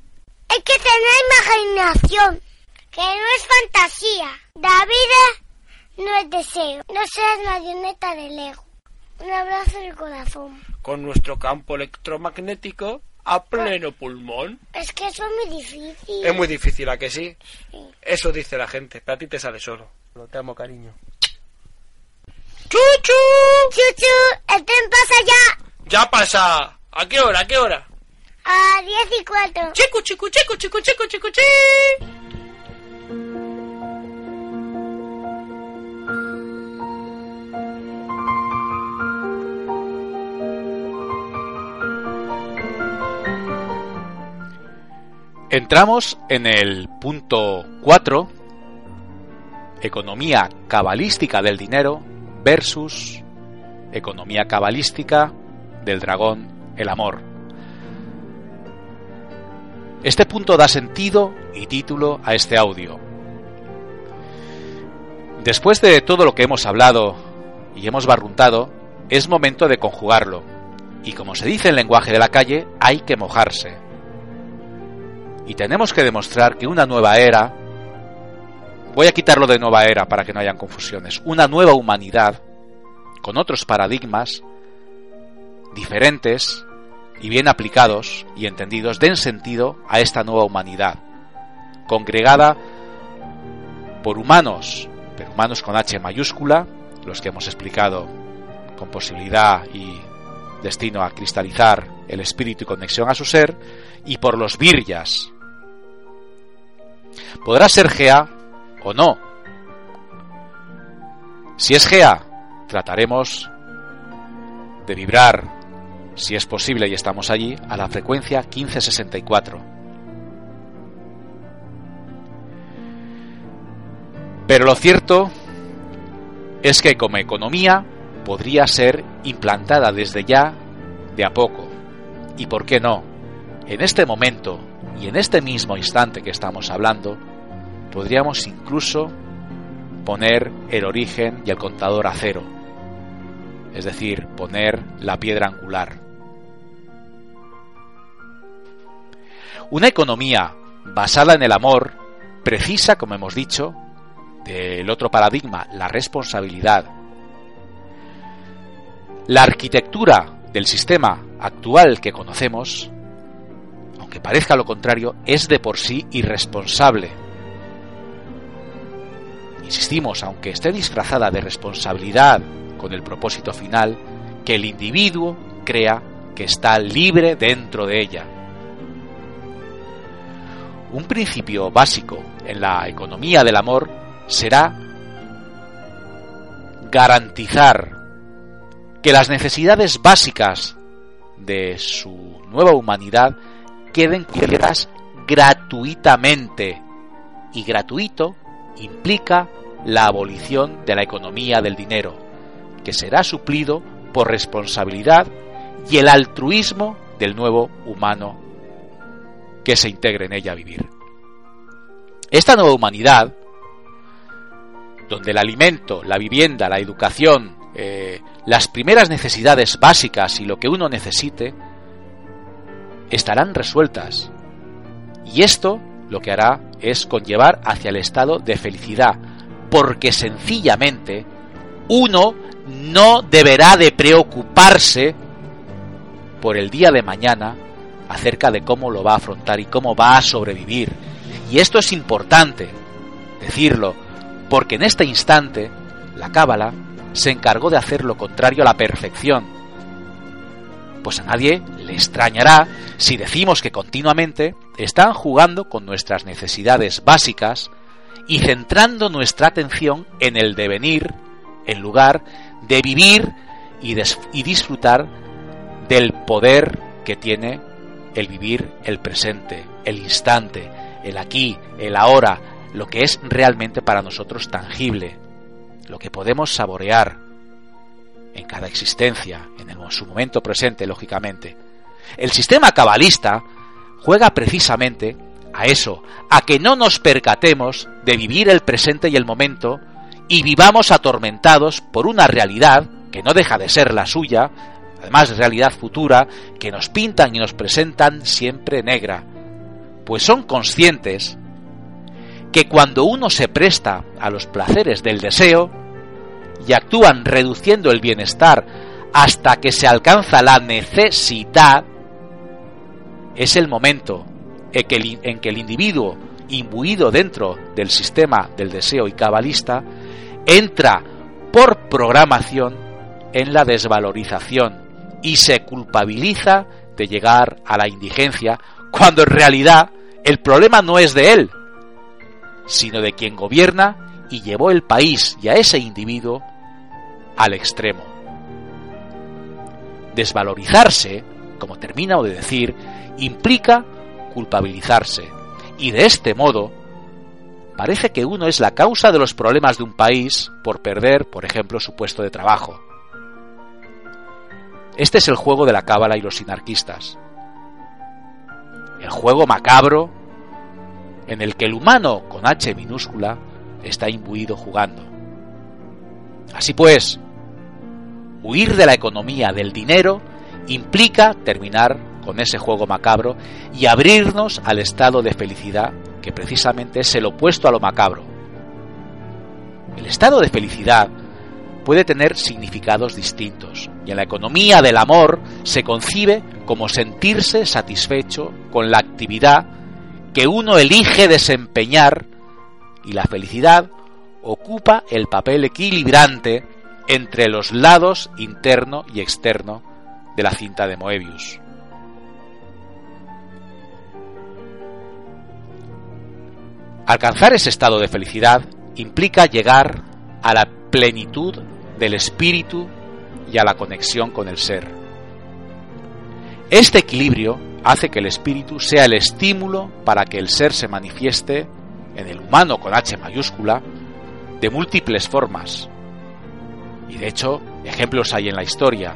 Hay que tener imaginación, que no es fantasía. La vida no es deseo. No seas marioneta del ego. Un abrazo del corazón. Con nuestro campo electromagnético a pleno pulmón. Es que eso es muy difícil. Es muy difícil, ¿a que sí? Sí. Eso dice la gente, pero a ti te sale solo. Lo te amo, cariño. ¡Chuchu! ¡Chuchu! ¡El tren pasa ya! ¡Ya pasa! ¿A qué hora? ¿A qué hora? A diez y cuatro. ¡Chico, chico, chico, chico, chico, chico, chico! Entramos en el punto cuatro, economía cabalística del dinero versus economía cabalística del dragón, el amor. Este punto da sentido y título a este audio. Después de todo lo que hemos hablado y hemos barruntado, es momento de conjugarlo. Y como se dice en lenguaje de la calle, hay que mojarse. Y tenemos que demostrar que una nueva era, voy a quitarlo de nueva era para que no hayan confusiones, una nueva humanidad, con otros paradigmas diferentes y bien aplicados y entendidos, den sentido a esta nueva humanidad, congregada por humanos, pero humanos con H mayúscula, los que hemos explicado con posibilidad y destino a cristalizar el espíritu y conexión a su ser, y por los viryas. Podrá ser Gea o no. Si es Gea, trataremos de vibrar, si es posible y estamos allí, a la frecuencia quince sesenta y cuatro. Pero lo cierto es que como economía podría ser implantada desde ya de a poco. ¿Y por qué no? En este momento y en este mismo instante que estamos hablando, podríamos incluso poner el origen y el contador a cero. Es decir, poner la piedra angular. Una economía basada en el amor precisa, como hemos dicho, del otro paradigma, la responsabilidad. La arquitectura del sistema actual que conocemos, aunque parezca lo contrario, es de por sí irresponsable. Insistimos, aunque esté disfrazada de responsabilidad con el propósito final, que el individuo crea que está libre dentro de ella. Un principio básico en la economía del amor será garantizar que las necesidades básicas de su nueva humanidad queden cubiertas gratuitamente. Y gratuito implica la abolición de la economía del dinero, que será suplido por responsabilidad y el altruismo del nuevo humano que se integre en ella a vivir. Esta nueva humanidad, donde el alimento, la vivienda, la educación, eh, las primeras necesidades básicas y lo que uno necesite, estarán resueltas. Y esto lo que hará es conllevar hacia el estado de felicidad, porque sencillamente uno no deberá de preocuparse por el día de mañana acerca de cómo lo va a afrontar y cómo va a sobrevivir. Y esto es importante decirlo, porque en este instante la Cábala se encargó de hacer lo contrario a la perfección. Pues a nadie le extrañará si decimos que continuamente están jugando con nuestras necesidades básicas y centrando nuestra atención en el devenir, en lugar de vivir y, des- y disfrutar del poder que tiene el vivir el presente, el instante, el aquí, el ahora, lo que es realmente para nosotros tangible, lo que podemos saborear en cada existencia, en el, su momento presente, lógicamente. El sistema cabalista juega precisamente a eso, a que no nos percatemos de vivir el presente y el momento y vivamos atormentados por una realidad que no deja de ser la suya, además realidad futura, que nos pintan y nos presentan siempre negra, pues son conscientes que cuando uno se presta a los placeres del deseo y actúan reduciendo el bienestar hasta que se alcanza la necesidad, es el momento en que el, en que el individuo imbuido dentro del sistema del deseo y cabalista entra por programación en la desvalorización y se culpabiliza de llegar a la indigencia, cuando en realidad el problema no es de él, sino de quien gobierna y llevó el país y a ese individuo al extremo. Desvalorizarse, como termino de decir, implica culpabilizarse, y de este modo parece que uno es la causa de los problemas de un país por perder, por ejemplo, su puesto de trabajo. Este es el juego de la cábala y los sinarquistas. El juego macabro en el que el humano con H minúscula está imbuido jugando. Así pues, huir de la economía del dinero implica terminar con ese juego macabro y abrirnos al estado de felicidad, que precisamente es el opuesto a lo macabro. El estado de felicidad puede tener significados distintos, y en la economía del amor se concibe como sentirse satisfecho con la actividad que uno elige desempeñar, y la felicidad ocupa el papel equilibrante entre los lados interno y externo de la cinta de Moebius. Alcanzar ese estado de felicidad implica llegar a la plenitud del espíritu y a la conexión con el ser. Este equilibrio hace que el espíritu sea el estímulo para que el ser se manifieste en el humano con H mayúscula de múltiples formas. Y de hecho, ejemplos hay en la historia.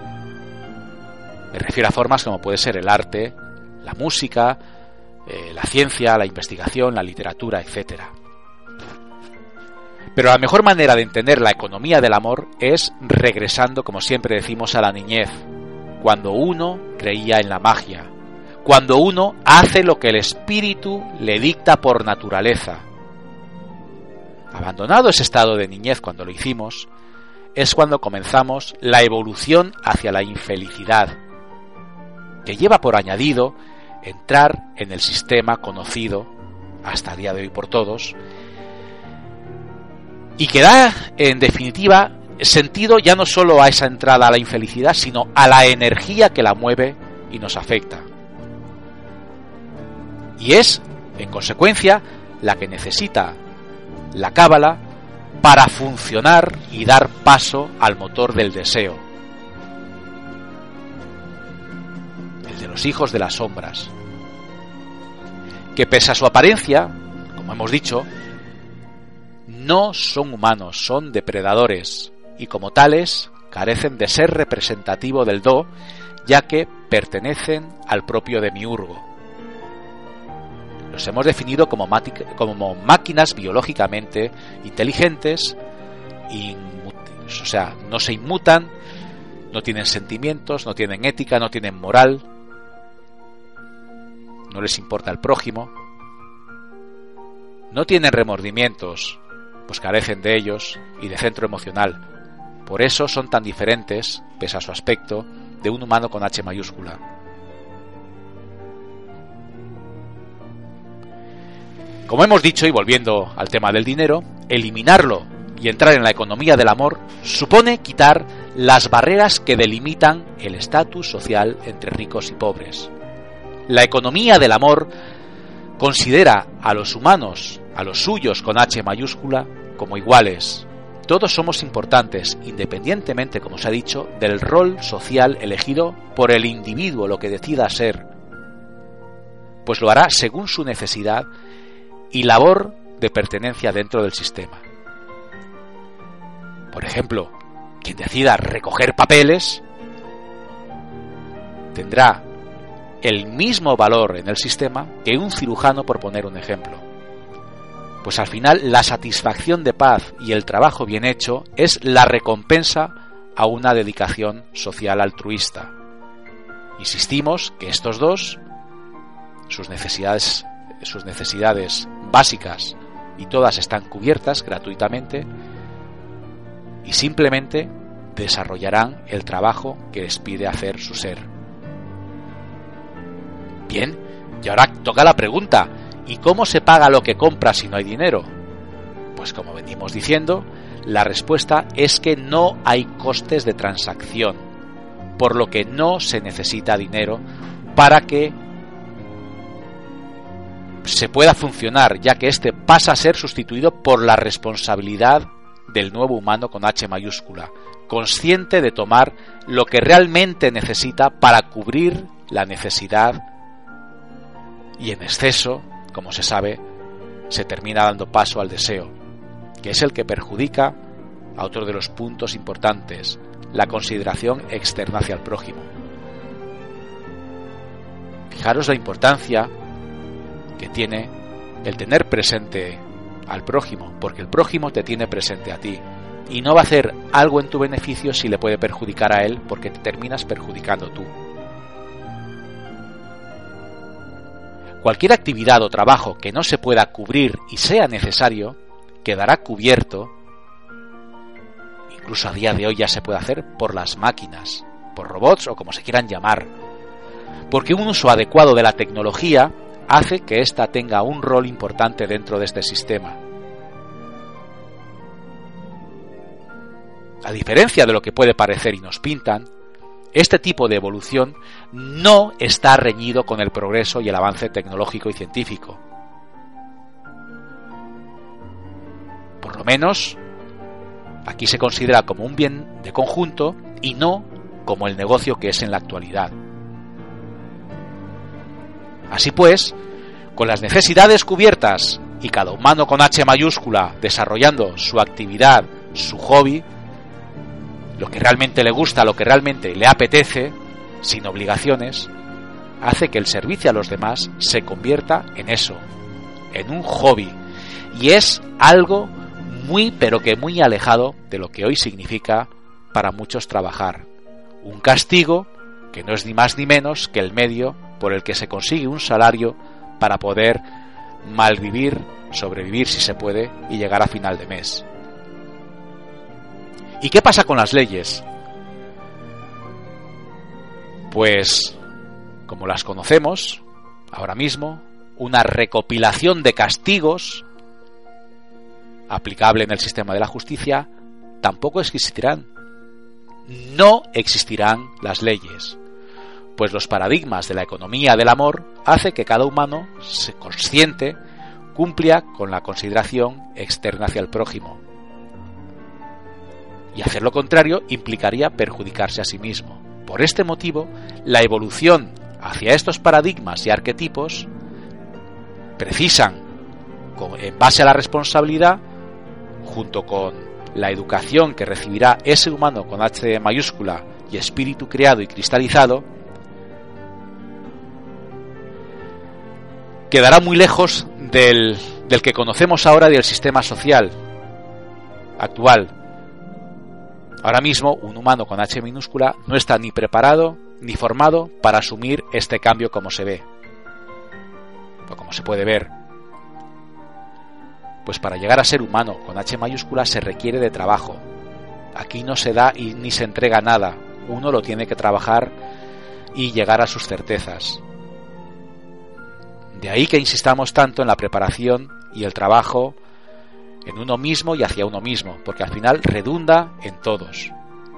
Me refiero a formas como puede ser el arte, la música, eh, la ciencia, la investigación, la literatura, etcétera. Pero la mejor manera de entender la economía del amor es regresando, como siempre decimos, a la niñez, cuando uno creía en la magia, cuando uno hace lo que el espíritu le dicta por naturaleza. Abandonado ese estado de niñez cuando lo hicimos, es cuando comenzamos la evolución hacia la infelicidad, que lleva por añadido entrar en el sistema conocido hasta el día de hoy por todos, y que da, en definitiva, sentido ya no solo a esa entrada a la infelicidad, sino a la energía que la mueve y nos afecta. Y es, en consecuencia, la que necesita la cábala para funcionar y dar paso al motor del deseo, el de los hijos de las sombras, que pese a su apariencia, como hemos dicho, no son humanos, son depredadores, y como tales carecen de ser representativo del Do, ya que pertenecen al propio demiurgo. Los hemos definido como, como máquinas biológicamente inteligentes, o sea, no se inmutan, no tienen sentimientos, no tienen ética, no tienen moral, no les importa el prójimo, no tienen remordimientos, pues carecen de ellos, y de centro emocional. Por eso son tan diferentes, pese a su aspecto, de un humano con H mayúscula. Como hemos dicho, y volviendo al tema del dinero, eliminarlo y entrar en la economía del amor supone quitar las barreras que delimitan el estatus social entre ricos y pobres. La economía del amor considera a los humanos, a los suyos con H mayúscula, como iguales. Todos somos importantes, independientemente, como se ha dicho, del rol social elegido por el individuo, lo que decida ser, pues lo hará según su necesidad y labor de pertenencia dentro del sistema. Por ejemplo, quien decida recoger papeles tendrá el mismo valor en el sistema que un cirujano, por poner un ejemplo. Pues al final la satisfacción de paz y el trabajo bien hecho es la recompensa a una dedicación social altruista. Insistimos que estos dos sus necesidades, sus necesidades básicas y todas están cubiertas gratuitamente y simplemente desarrollarán el trabajo que les pide hacer su ser. Bien, y ahora toca la pregunta, ¿y cómo se paga lo que compra si no hay dinero? Pues como venimos diciendo, la respuesta es que no hay costes de transacción, por lo que no se necesita dinero para que se pueda funcionar, ya que éste pasa a ser sustituido por la responsabilidad del nuevo humano con H mayúscula, consciente de tomar lo que realmente necesita para cubrir la necesidad, y en exceso, como se sabe, se termina dando paso al deseo, que es el que perjudica a otro de los puntos importantes, la consideración externa hacia el prójimo. Fijaros la importancia que tiene el tener presente al prójimo, porque el prójimo te tiene presente a ti y no va a hacer algo en tu beneficio si le puede perjudicar a él, porque te terminas perjudicando tú. Cualquier actividad o trabajo que no se pueda cubrir y sea necesario, quedará cubierto, incluso a día de hoy ya se puede hacer por las máquinas, por robots o como se quieran llamar, porque un uso adecuado de la tecnología hace que ésta tenga un rol importante dentro de este sistema. A diferencia de lo que puede parecer y nos pintan, este tipo de evolución no está reñido con el progreso y el avance tecnológico y científico. Por lo menos, aquí se considera como un bien de conjunto y no como el negocio que es en la actualidad. Así pues, con las necesidades cubiertas y cada humano con H mayúscula desarrollando su actividad, su hobby, lo que realmente le gusta, lo que realmente le apetece, sin obligaciones, hace que el servicio a los demás se convierta en eso, en un hobby, y es algo muy pero que muy alejado de lo que hoy significa para muchos trabajar, un castigo que no es ni más ni menos que el medio por el que se consigue un salario para poder malvivir, sobrevivir si se puede y llegar a final de mes. ¿Y qué pasa con las leyes? Pues, como las conocemos ahora mismo, una recopilación de castigos aplicable en el sistema de la justicia tampoco existirán. No existirán las leyes, pues los paradigmas de la economía del amor hace que cada humano, se consciente, cumpla con la consideración externa hacia el prójimo. Y hacer lo contrario implicaría perjudicarse a sí mismo. Por este motivo, la evolución hacia estos paradigmas y arquetipos precisan, en base a la responsabilidad, junto con la educación que recibirá ese humano con H mayúscula y espíritu creado y cristalizado, quedará muy lejos del, del que conocemos ahora y del sistema social actual. Ahora mismo, un humano con H minúscula no está ni preparado ni formado para asumir este cambio como se ve, o como se puede ver. Pues para llegar a ser humano con H mayúscula se requiere de trabajo. Aquí no se da y ni se entrega nada. Uno lo tiene que trabajar y llegar a sus certezas. De ahí que insistamos tanto en la preparación y el trabajo en uno mismo y hacia uno mismo, porque al final redunda en todos.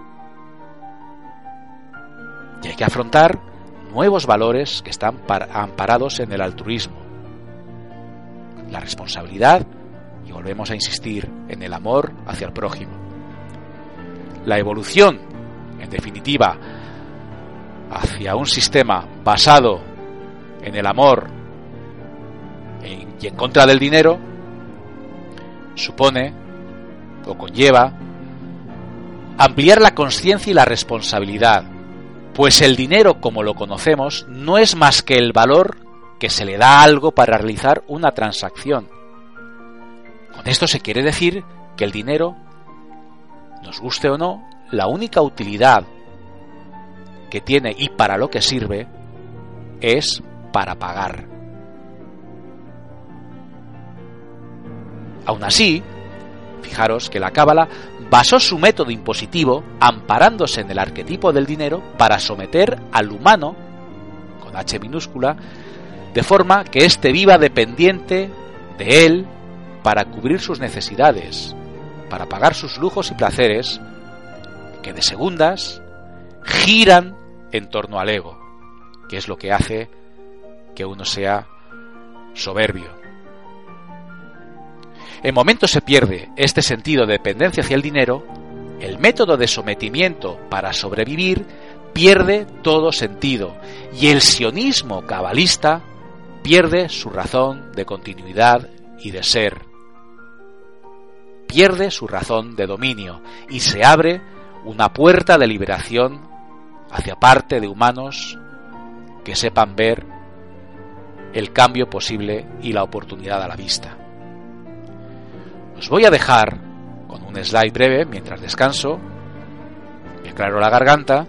Y hay que afrontar nuevos valores que están amparados en el altruismo, la responsabilidad, y volvemos a insistir en el amor hacia el prójimo. La evolución, en definitiva, hacia un sistema basado en el amor y en contra del dinero, supone o conlleva ampliar la conciencia y la responsabilidad, pues el dinero como lo conocemos no es más que el valor que se le da a algo para realizar una transacción. Con esto se quiere decir que el dinero, nos guste o no, la única utilidad que tiene y para lo que sirve es para pagar. Aún así, fijaros que la Cábala basó su método impositivo amparándose en el arquetipo del dinero para someter al humano, con H minúscula, de forma que éste viva dependiente de él para cubrir sus necesidades, para pagar sus lujos y placeres, que de segundas giran en torno al ego, que es lo que hace que uno sea soberbio. En momentos se pierde este sentido de dependencia hacia el dinero, el método de sometimiento para sobrevivir pierde todo sentido y el sionismo cabalista pierde su razón de continuidad y de ser. Pierde su razón de dominio y se abre una puerta de liberación hacia parte de humanos que sepan ver el cambio posible y la oportunidad a la vista. Os voy a dejar con un slide breve mientras descanso, me aclaro la garganta,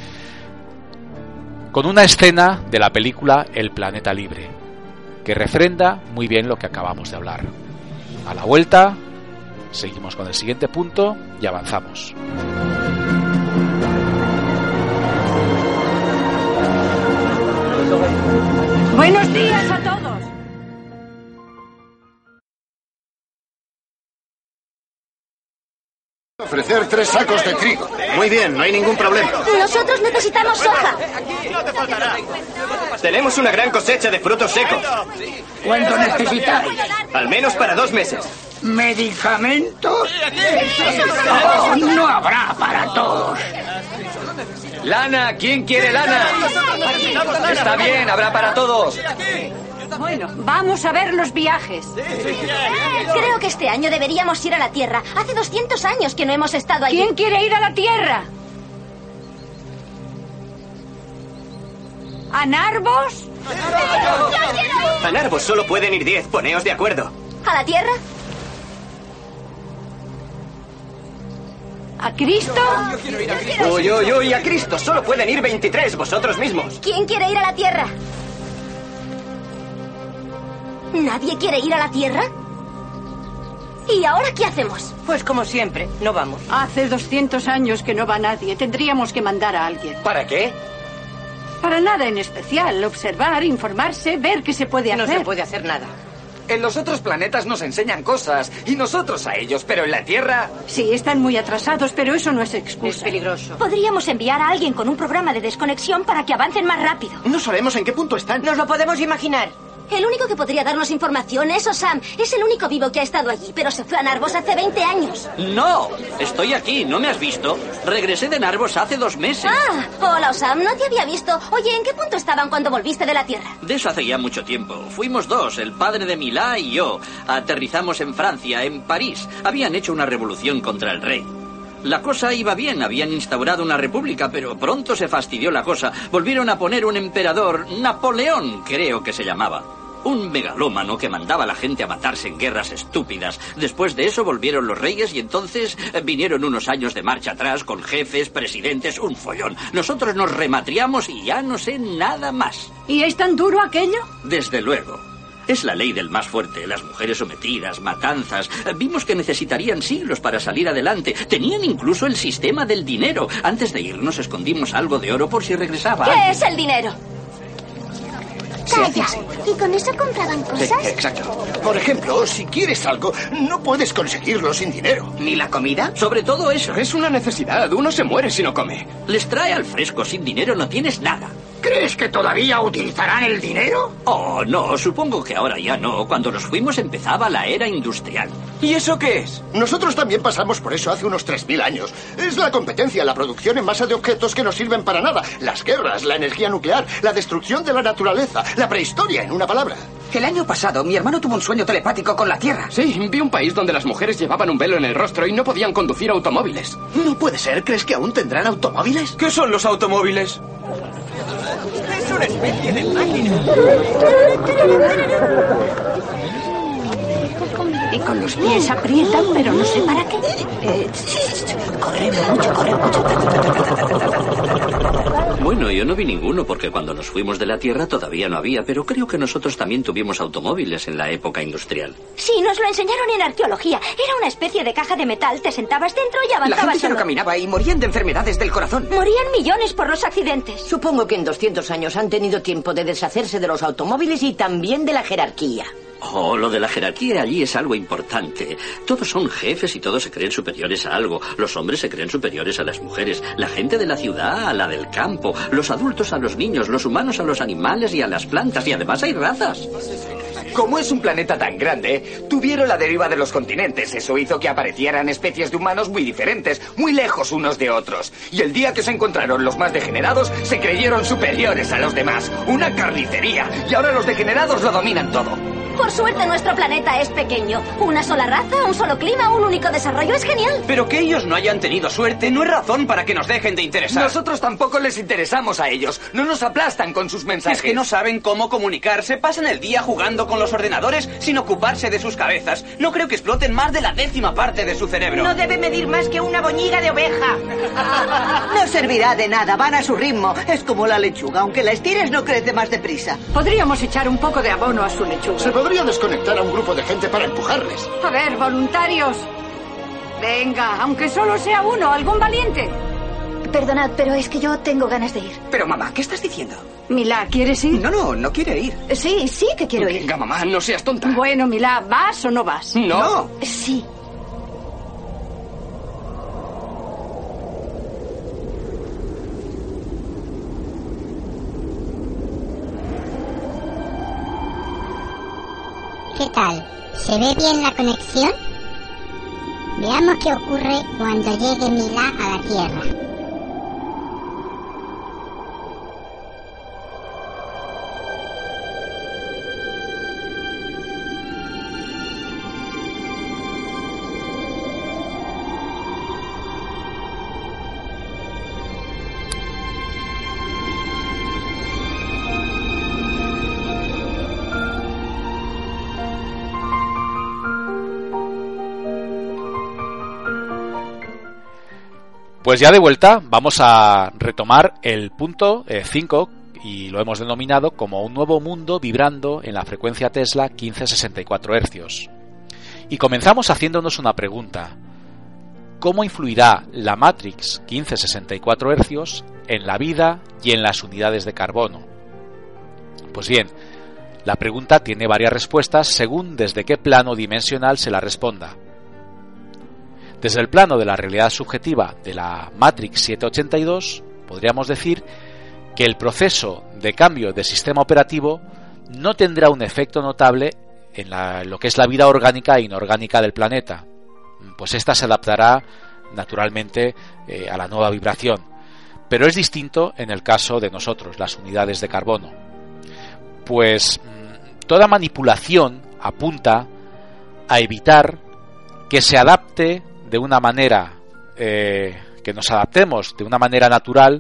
con una escena de la película El planeta libre, que refrenda muy bien lo que acabamos de hablar. A la vuelta, seguimos con el siguiente punto y avanzamos. Buenos días a todos. Ofrecer tres sacos de trigo. Muy bien, no hay ningún problema. Nosotros necesitamos soja. Tenemos una gran cosecha de frutos secos. ¿Cuánto necesitáis? Al menos para dos meses. ¿Medicamentos? Oh, no habrá para todos. Lana, ¿quién quiere lana? Está bien, habrá para todos. Bueno, vamos a ver los viajes. Creo que este año deberíamos ir a la Tierra. Hace doscientos años que no hemos estado allí. ¿Quién quiere ir a la Tierra? ¿A Narvos? A Narvos solo pueden ir diez, poneos de acuerdo. ¿A la Tierra? ¿A Cristo? Uy, uy, uy, a Cristo solo pueden ir veintitrés, vosotros mismos. ¿Quién quiere ir a la Tierra? ¿Nadie quiere ir a la Tierra? ¿Y ahora qué hacemos? Pues como siempre, no vamos. Hace doscientos años que no va nadie. Tendríamos que mandar a alguien. ¿Para qué? Para nada en especial. Observar, informarse, ver qué se puede hacer. No se puede hacer nada. En los otros planetas nos enseñan cosas y nosotros a ellos, pero en la Tierra... Sí, están muy atrasados, pero eso no es excusa. Es peligroso. Podríamos enviar a alguien con un programa de desconexión para que avancen más rápido. No sabemos en qué punto están. Nos lo podemos imaginar. El único que podría darnos información es Osam. Es el único vivo que ha estado allí, pero se fue a Narvos hace veinte años. No, estoy aquí, ¿no me has visto? Regresé de Narvos hace dos meses. Ah, hola Osam, no te había visto. Oye, ¿en qué punto estaban cuando volviste de la Tierra? De eso hace ya mucho tiempo. Fuimos dos, el padre de Milá y yo. Aterrizamos en Francia, en París. Habían hecho una revolución contra el rey. La cosa iba bien, habían instaurado una república, pero pronto se fastidió la cosa. Volvieron a poner un emperador, Napoleón, creo que se llamaba. Un megalómano que mandaba a la gente a matarse en guerras estúpidas. Después de eso volvieron los reyes y entonces vinieron unos años de marcha atrás con jefes, presidentes, un follón. Nosotros nos rematriamos y ya no sé nada más. ¿Y es tan duro aquello? Desde luego. Es la ley del más fuerte, las mujeres sometidas, matanzas. Vimos que necesitarían siglos para salir adelante. Tenían incluso el sistema del dinero. Antes de irnos escondimos algo de oro por si regresaba. ¿Qué alguien. es el dinero? Calla. ¿Y con eso compraban cosas? Sí, exacto. Por ejemplo, si quieres algo, no puedes conseguirlo sin dinero. ¿Ni la comida? Sobre todo eso. Es una necesidad. Uno se muere si no come. Les trae al fresco. Sin dinero no tienes nada. ¿Crees que todavía utilizarán el dinero? Oh, no. Supongo que ahora ya no. Cuando nos fuimos empezaba la era industrial. ¿Y eso qué es? Nosotros también pasamos por eso hace unos tres mil años. Es la competencia, la producción en masa de objetos que no sirven para nada. Las guerras, la energía nuclear, la destrucción de la naturaleza, la prehistoria, en una palabra. El año pasado mi hermano tuvo un sueño telepático con la Tierra. Sí, vi un país donde las mujeres llevaban un velo en el rostro y no podían conducir automóviles. No puede ser. ¿Crees que aún tendrán automóviles? ¿Qué son los automóviles? Es una especie de máquina. Y con los pies aprietan, pero no sé para qué. Eh, corre mucho, corre mucho. Bueno, yo no vi ninguno porque cuando nos fuimos de la Tierra todavía no había, pero creo que nosotros también tuvimos automóviles en la época industrial. Sí, nos lo enseñaron en arqueología. Era una especie de caja de metal, te sentabas dentro y avanzabas. La gente ya solo. no caminaba y morían de enfermedades del corazón. Morían millones por los accidentes. Supongo que en doscientos años han tenido tiempo de deshacerse de los automóviles y también de la jerarquía. Oh, lo de la jerarquía allí es algo importante. Todos son jefes y todos se creen superiores a algo. Los hombres se creen superiores a las mujeres, la gente de la ciudad a la del campo, los adultos a los niños, los humanos a los animales y a las plantas, y además hay razas. Como es un planeta tan grande, tuvieron la deriva de los continentes. Eso hizo que aparecieran especies de humanos muy diferentes, muy lejos unos de otros. Y el día que se encontraron los más degenerados, se creyeron superiores a los demás. Una carnicería. Y ahora los degenerados lo dominan todo. Por suerte nuestro planeta es pequeño. Una sola raza, un solo clima, un único desarrollo. Es genial. Pero que ellos no hayan tenido suerte no es razón para que nos dejen de interesar. Nosotros tampoco les interesamos a ellos. No nos aplastan con sus mensajes. Es que no saben cómo comunicarse. Pasan el día jugando con los ordenadores sin ocuparse de sus cabezas. No creo que exploten más de la décima parte de su cerebro. No debe medir más que una boñiga de oveja. No servirá de nada. Van a su ritmo. Es como la lechuga. Aunque la estires, no crece más deprisa. Podríamos echar un poco de abono a su lechuga. Se podría desconectar a un grupo de gente para empujarles. A ver, voluntarios. Venga, aunque solo sea uno, algún valiente. Perdonad, pero es que yo tengo ganas de ir. Pero mamá, ¿qué estás diciendo? Milá, ¿quieres ir? No, no, no quiere ir. Sí, sí que quiero ir. Venga, mamá, no seas tonta. Bueno, Milá, ¿vas o no vas? No. Sí. ¿Qué tal? ¿Se ve bien la conexión? Veamos qué ocurre cuando llegue Milá a la Tierra. Pues ya de vuelta vamos a retomar el punto cinco y lo hemos denominado como un nuevo mundo vibrando en la frecuencia Tesla quince sesenta y cuatro hercios. Y comenzamos haciéndonos una pregunta. ¿Cómo influirá la Matrix quince sesenta y cuatro hercios en la vida y en las unidades de carbono? Pues bien, la pregunta tiene varias respuestas según desde qué plano dimensional se la responda. Desde el plano de la realidad subjetiva de la Matrix setecientos ochenta y dos, podríamos decir que el proceso de cambio de sistema operativo no tendrá un efecto notable en, la, en lo que es la vida orgánica e inorgánica del planeta, pues ésta se adaptará naturalmente eh, a la nueva vibración, pero es distinto en el caso de nosotros, las unidades de carbono, pues toda manipulación apunta a evitar que se adapte de una manera, eh, que nos adaptemos de una manera natural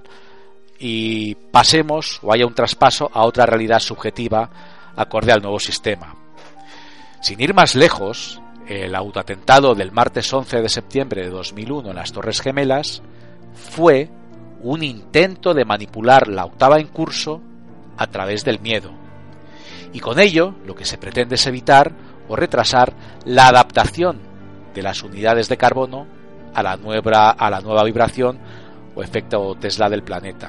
y pasemos o haya un traspaso a otra realidad subjetiva acorde al nuevo sistema. Sin ir más lejos, el autoatentado del martes once de septiembre de dos mil uno en las Torres Gemelas fue un intento de manipular la octava en curso a través del miedo. Y con ello lo que se pretende es evitar o retrasar la adaptación de las unidades de carbono a la nueva, a la nueva vibración o efecto Tesla del planeta.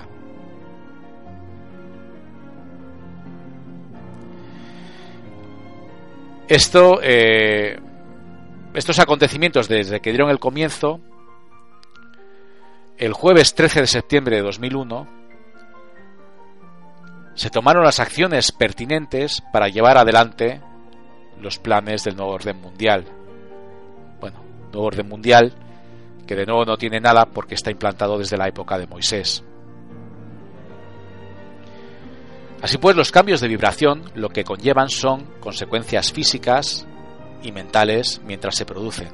Esto, eh, estos acontecimientos desde que dieron el comienzo, el jueves trece de septiembre de dos mil uno, se tomaron las acciones pertinentes para llevar adelante los planes del nuevo orden mundial. Bueno, nuevo orden mundial que de nuevo no tiene nada porque está implantado desde la época de Moisés. Así pues, los cambios de vibración lo que conllevan son consecuencias físicas y mentales mientras se producen.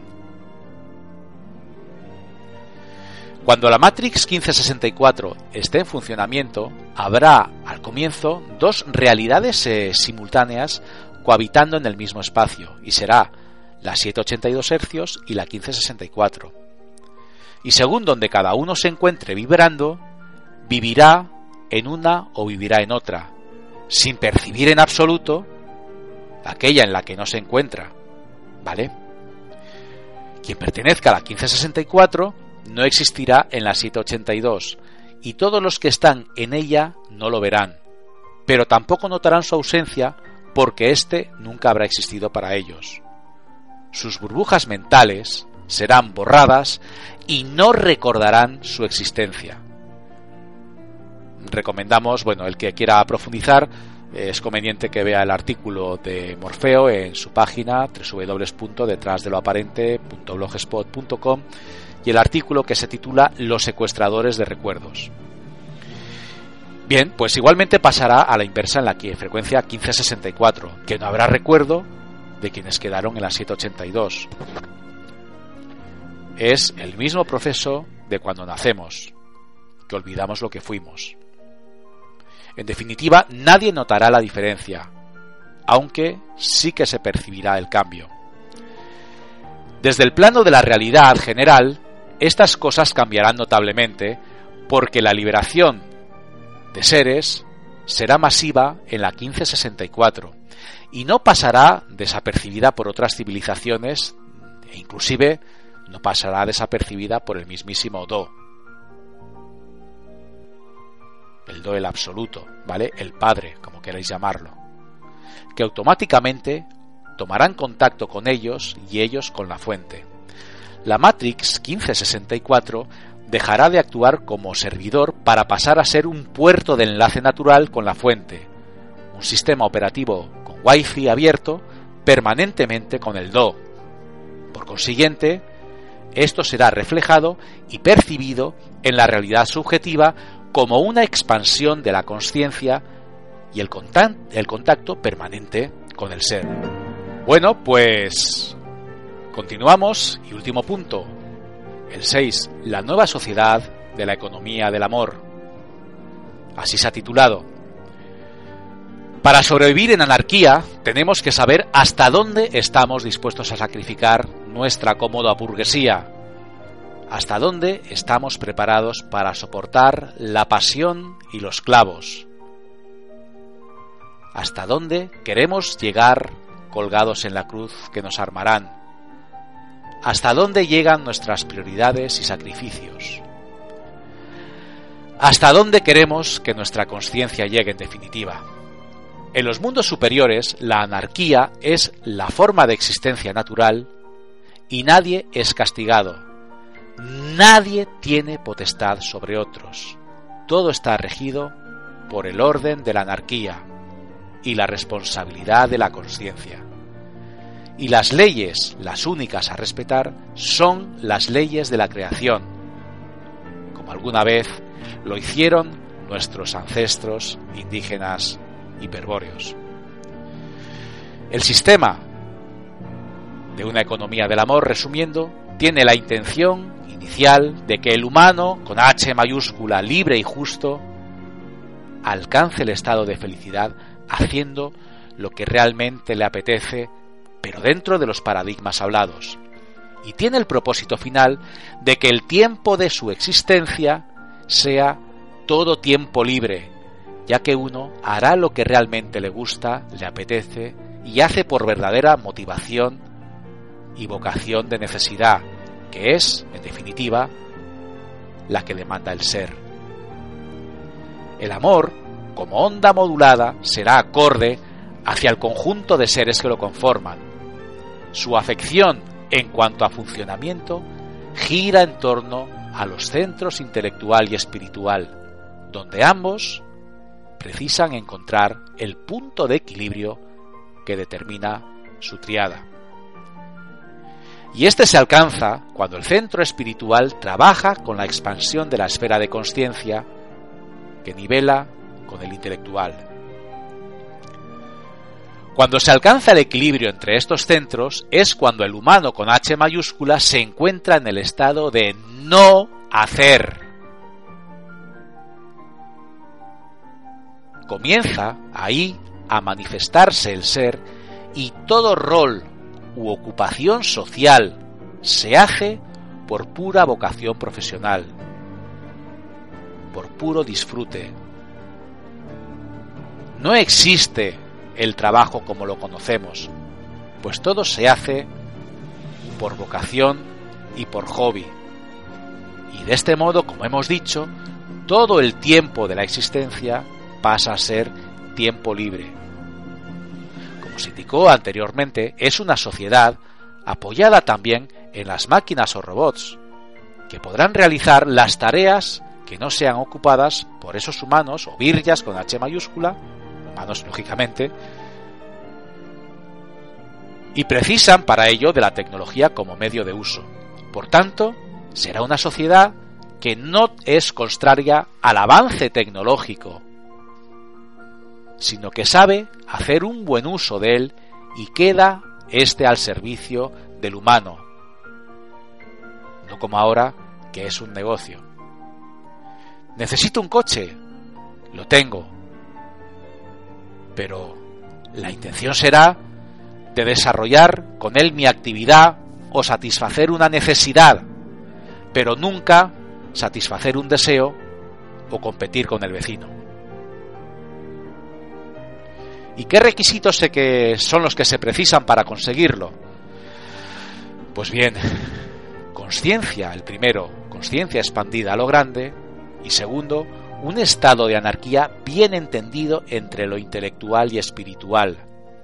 Cuando la Matrix quince sesenta y cuatro esté en funcionamiento, habrá al comienzo dos realidades eh, simultáneas cohabitando en el mismo espacio, y será la setecientos ochenta y dos hercios y la quince sesenta y cuatro. Y según donde cada uno se encuentre vibrando, vivirá en una o vivirá en otra, sin percibir en absoluto aquella en la que no se encuentra, ¿vale? Quien pertenezca a la quince sesenta y cuatro no existirá en la siete ochenta y dos, y todos los que están en ella no lo verán, pero tampoco notarán su ausencia porque éste nunca habrá existido para ellos. Sus burbujas mentales serán borradas y no recordarán su existencia. Recomendamos, bueno, el que quiera profundizar, es conveniente que vea el artículo de Morfeo en su página doble u doble u doble u punto detrás de lo aparente punto blogspot punto com y el artículo que se titula Los secuestradores de recuerdos. Bien, pues igualmente pasará a la inversa en la que frecuencia quince sesenta y cuatro, que no habrá recuerdo de quienes quedaron en la siete ochenta y dos. Es el mismo proceso de cuando nacemos, que olvidamos lo que fuimos. En definitiva, nadie notará la diferencia, aunque sí que se percibirá el cambio. Desde el plano de la realidad general, estas cosas cambiarán notablemente porque la liberación de seres será masiva en la quince sesenta y cuatro y no pasará desapercibida por otras civilizaciones e inclusive no pasará desapercibida por el mismísimo Do. El Do, el absoluto, ¿vale? El Padre, como queráis llamarlo, que automáticamente tomarán contacto con ellos y ellos con la fuente. La Matrix quince sesenta y cuatro dejará de actuar como servidor para pasar a ser un puerto de enlace natural con la fuente, un sistema operativo con Wi-Fi abierto permanentemente con el Do. Por consiguiente, esto será reflejado y percibido en la realidad subjetiva como una expansión de la consciencia y el contacto, el contacto permanente con el ser. Bueno, pues continuamos y último punto, el seis, la nueva sociedad de la economía del amor. Así se ha titulado. Para sobrevivir en anarquía tenemos que saber hasta dónde estamos dispuestos a sacrificar nuestra cómoda burguesía, hasta dónde estamos preparados para soportar la pasión y los clavos, hasta dónde queremos llegar colgados en la cruz que nos armarán, hasta dónde llegan nuestras prioridades y sacrificios, hasta dónde queremos que nuestra conciencia llegue en definitiva. En los mundos superiores, la anarquía es la forma de existencia natural y nadie es castigado. Nadie tiene potestad sobre otros. Todo está regido por el orden de la anarquía y la responsabilidad de la conciencia. Y las leyes, las únicas a respetar, son las leyes de la creación, como alguna vez lo hicieron nuestros ancestros indígenas hiperbóreos. El sistema de una economía del amor, resumiendo, tiene la intención inicial de que el humano, con H mayúscula, libre y justo, alcance el estado de felicidad haciendo lo que realmente le apetece, pero dentro de los paradigmas hablados. Y tiene el propósito final de que el tiempo de su existencia sea todo tiempo libre, ya que uno hará lo que realmente le gusta, le apetece y hace por verdadera motivación y vocación de necesidad, que es, en definitiva, la que demanda el ser. El amor, como onda modulada, será acorde hacia el conjunto de seres que lo conforman. Su afección, en cuanto a funcionamiento, gira en torno a los centros intelectual y espiritual, donde ambos precisan encontrar el punto de equilibrio que determina su triada. Y este se alcanza cuando el centro espiritual trabaja con la expansión de la esfera de consciencia que nivela con el intelectual. Cuando se alcanza el equilibrio entre estos centros es cuando el humano con H mayúscula se encuentra en el estado de no hacer. Comienza ahí a manifestarse el ser y todo rol u ocupación social se hace por pura vocación profesional, por puro disfrute, No existe el trabajo como lo conocemos, pues todo se hace por vocación y por hobby. Y de este modo, como hemos dicho, todo el tiempo de la existencia pasa a ser tiempo libre. Como se indicó anteriormente, es una sociedad apoyada también en las máquinas o robots, que podrán realizar las tareas que no sean ocupadas por esos humanos, o virjas con H mayúscula, humanos lógicamente, y precisan para ello de la tecnología como medio de uso. Por tanto, será una sociedad que no es contraria al avance tecnológico, sino que sabe hacer un buen uso de él y queda este al servicio del humano, no como ahora que es un negocio. ¿Necesito un coche? Lo tengo, pero la intención será de desarrollar con él mi actividad o satisfacer una necesidad, pero nunca satisfacer un deseo o competir con el vecino. ¿Y qué requisitos sé que son los que se precisan para conseguirlo? Pues bien, consciencia, el primero, consciencia expandida a lo grande, y segundo, un estado de anarquía bien entendido entre lo intelectual y espiritual,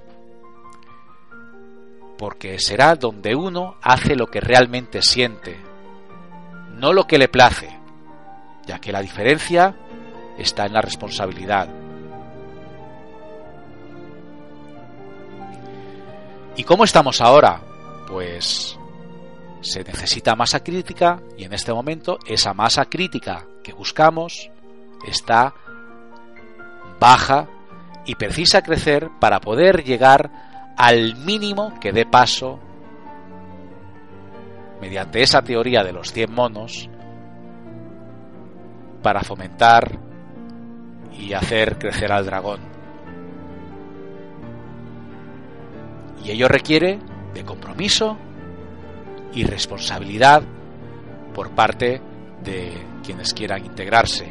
porque será donde uno hace lo que realmente siente, no lo que le place, ya que la diferencia está en la responsabilidad. ¿Y cómo estamos ahora? Pues se necesita masa crítica, y en este momento esa masa crítica que buscamos está baja y precisa crecer para poder llegar al mínimo que dé paso, mediante esa teoría de los cien monos, para fomentar y hacer crecer al dragón. Y ello requiere de compromiso y responsabilidad por parte de quienes quieran integrarse.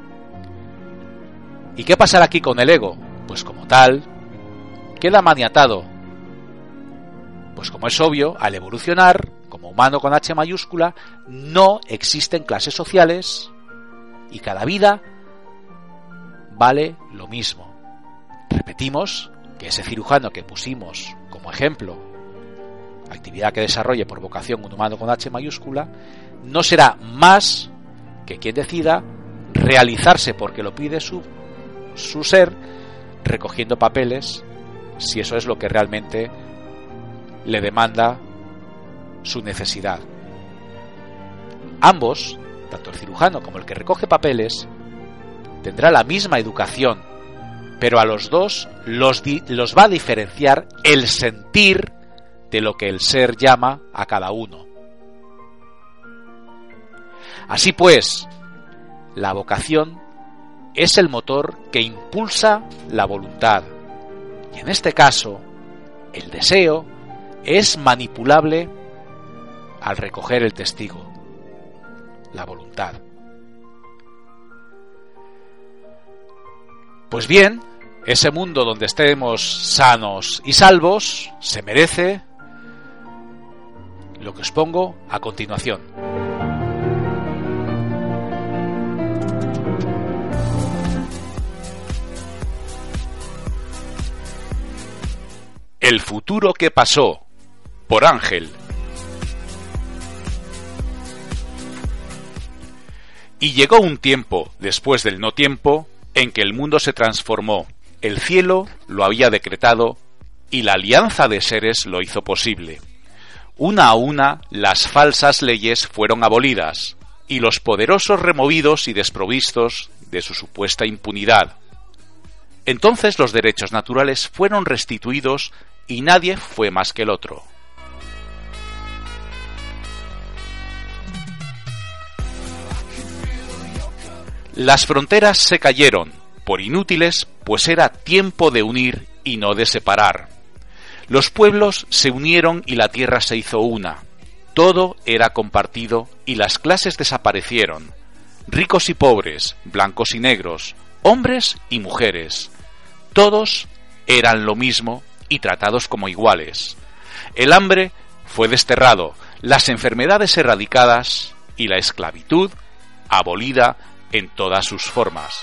¿Y qué pasará aquí con el ego? Pues como tal, queda maniatado. Pues como es obvio, al evolucionar, como humano con H mayúscula, no existen clases sociales y cada vida vale lo mismo. Repetimos que ese cirujano que pusimos como ejemplo, actividad que desarrolle por vocación un humano con H mayúscula, no será más que quien decida realizarse porque lo pide su, su ser, recogiendo papeles, si eso es lo que realmente le demanda su necesidad. Ambos, tanto el cirujano como el que recoge papeles, tendrá la misma educación, pero a los dos los, di- los va a diferenciar el sentir de lo que el ser llama a cada uno. Así pues, la vocación es el motor que impulsa la voluntad, y en este caso, el deseo es manipulable al recoger el testigo, la voluntad. Pues bien, ese mundo donde estemos sanos y salvos se merece lo que os pongo a continuación. El futuro que pasó, por Ángel. Y llegó un tiempo, después del no tiempo, en que el mundo se transformó, el cielo lo había decretado y la alianza de seres lo hizo posible. Una a una las falsas leyes fueron abolidas y los poderosos removidos y desprovistos de su supuesta impunidad. Entonces los derechos naturales fueron restituidos y nadie fue más que el otro. Las fronteras se cayeron, por inútiles, pues era tiempo de unir y no de separar. Los pueblos se unieron y la tierra se hizo una. Todo era compartido y las clases desaparecieron. Ricos y pobres, blancos y negros, hombres y mujeres. Todos eran lo mismo y tratados como iguales. El hambre fue desterrado, las enfermedades erradicadas y la esclavitud abolida en todas sus formas.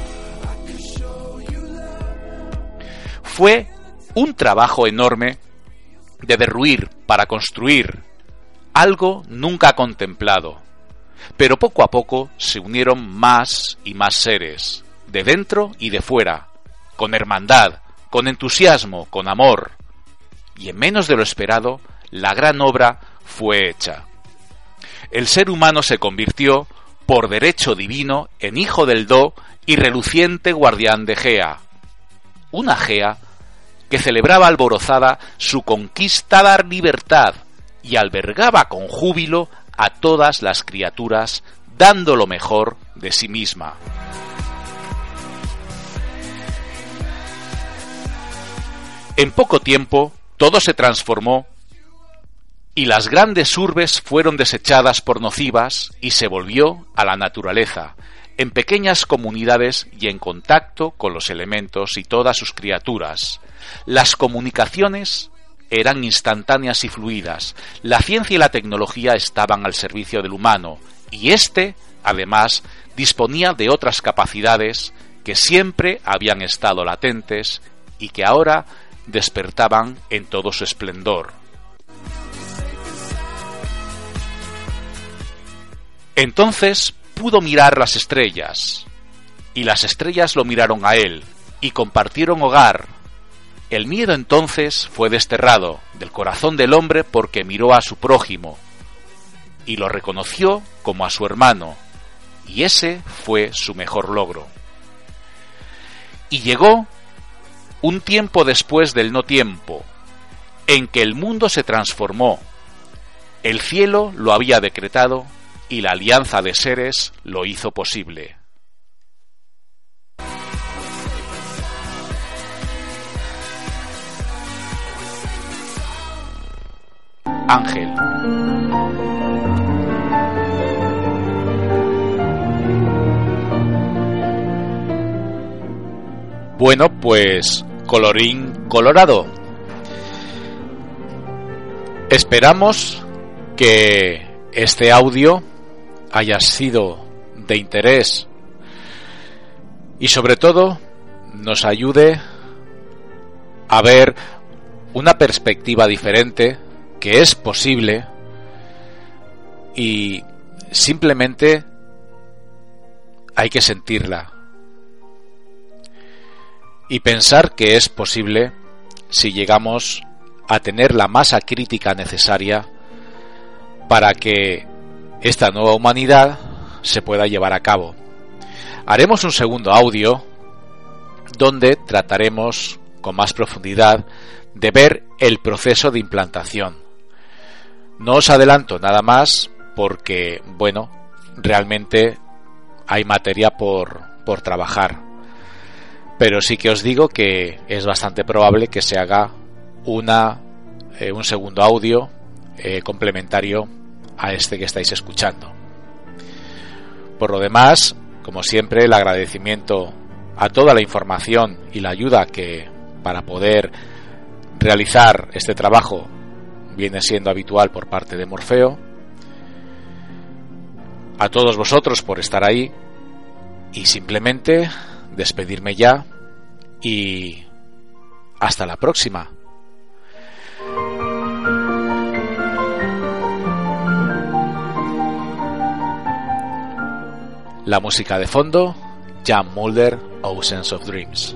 Fue un trabajo enorme de derruir para construir, algo nunca contemplado, pero poco a poco se unieron más y más seres, de dentro y de fuera, con hermandad, con entusiasmo, con amor, y en menos de lo esperado, la gran obra fue hecha. El ser humano se convirtió, por derecho divino, en hijo del Do y reluciente guardián de Gea, una Gea que celebraba alborozada su conquistada libertad y albergaba con júbilo a todas las criaturas, dando lo mejor de sí misma. En poco tiempo, todo se transformó y las grandes urbes fueron desechadas por nocivas y se volvió a la naturaleza, en pequeñas comunidades y en contacto con los elementos y todas sus criaturas. Las comunicaciones eran instantáneas y fluidas, la ciencia y la tecnología estaban al servicio del humano, y éste, además, disponía de otras capacidades que siempre habían estado latentes y que ahora despertaban en todo su esplendor. Entonces pudo mirar las estrellas, y las estrellas lo miraron a él, y compartieron hogar. El miedo entonces fue desterrado del corazón del hombre porque miró a su prójimo, y lo reconoció como a su hermano, y ese fue su mejor logro. Y llegó un tiempo después del no tiempo, en que el mundo se transformó. El cielo lo había decretado y la alianza de seres lo hizo posible. Ángel. Bueno, pues colorín colorado. Esperamos que este audio haya sido de interés y sobre todo nos ayude a ver una perspectiva diferente, que es posible, y simplemente hay que sentirla y pensar que es posible si llegamos a tener la masa crítica necesaria para que esta nueva humanidad se pueda llevar a cabo. Haremos un segundo audio donde trataremos con más profundidad de ver el proceso de implantación. No os adelanto nada más porque, bueno, realmente hay materia por, por trabajar. Pero sí que os digo que es bastante probable que se haga una, eh, un segundo audio eh, complementario a este que estáis escuchando. Por lo demás, como siempre, el agradecimiento a toda la información y la ayuda que para poder realizar este trabajo viene siendo habitual por parte de Morfeo. A todos vosotros por estar ahí y simplemente despedirme ya y hasta la próxima. La música de fondo, Jan Mulder, Oceans of Dreams.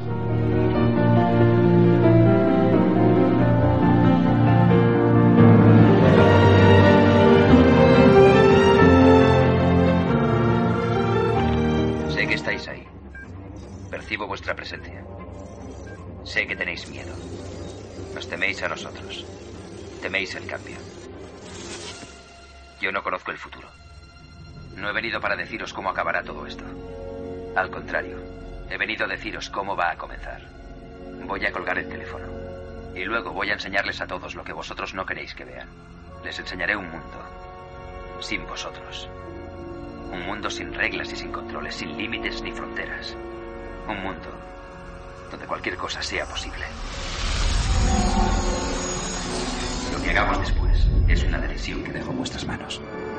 Sé que estáis ahí. Percibo vuestra presencia. Sé que tenéis miedo. Nos teméis a nosotros. Teméis el cambio. Yo no conozco el futuro. No he venido para deciros cómo acabará todo esto. Al contrario, he venido a deciros cómo va a comenzar. Voy a colgar el teléfono. Y luego voy a enseñarles a todos lo que vosotros no queréis que vean. Les enseñaré un mundo sin vosotros. Un mundo sin reglas y sin controles, sin límites ni fronteras. Un mundo donde cualquier cosa sea posible. Lo que hagamos después es una decisión que dejo en vuestras manos.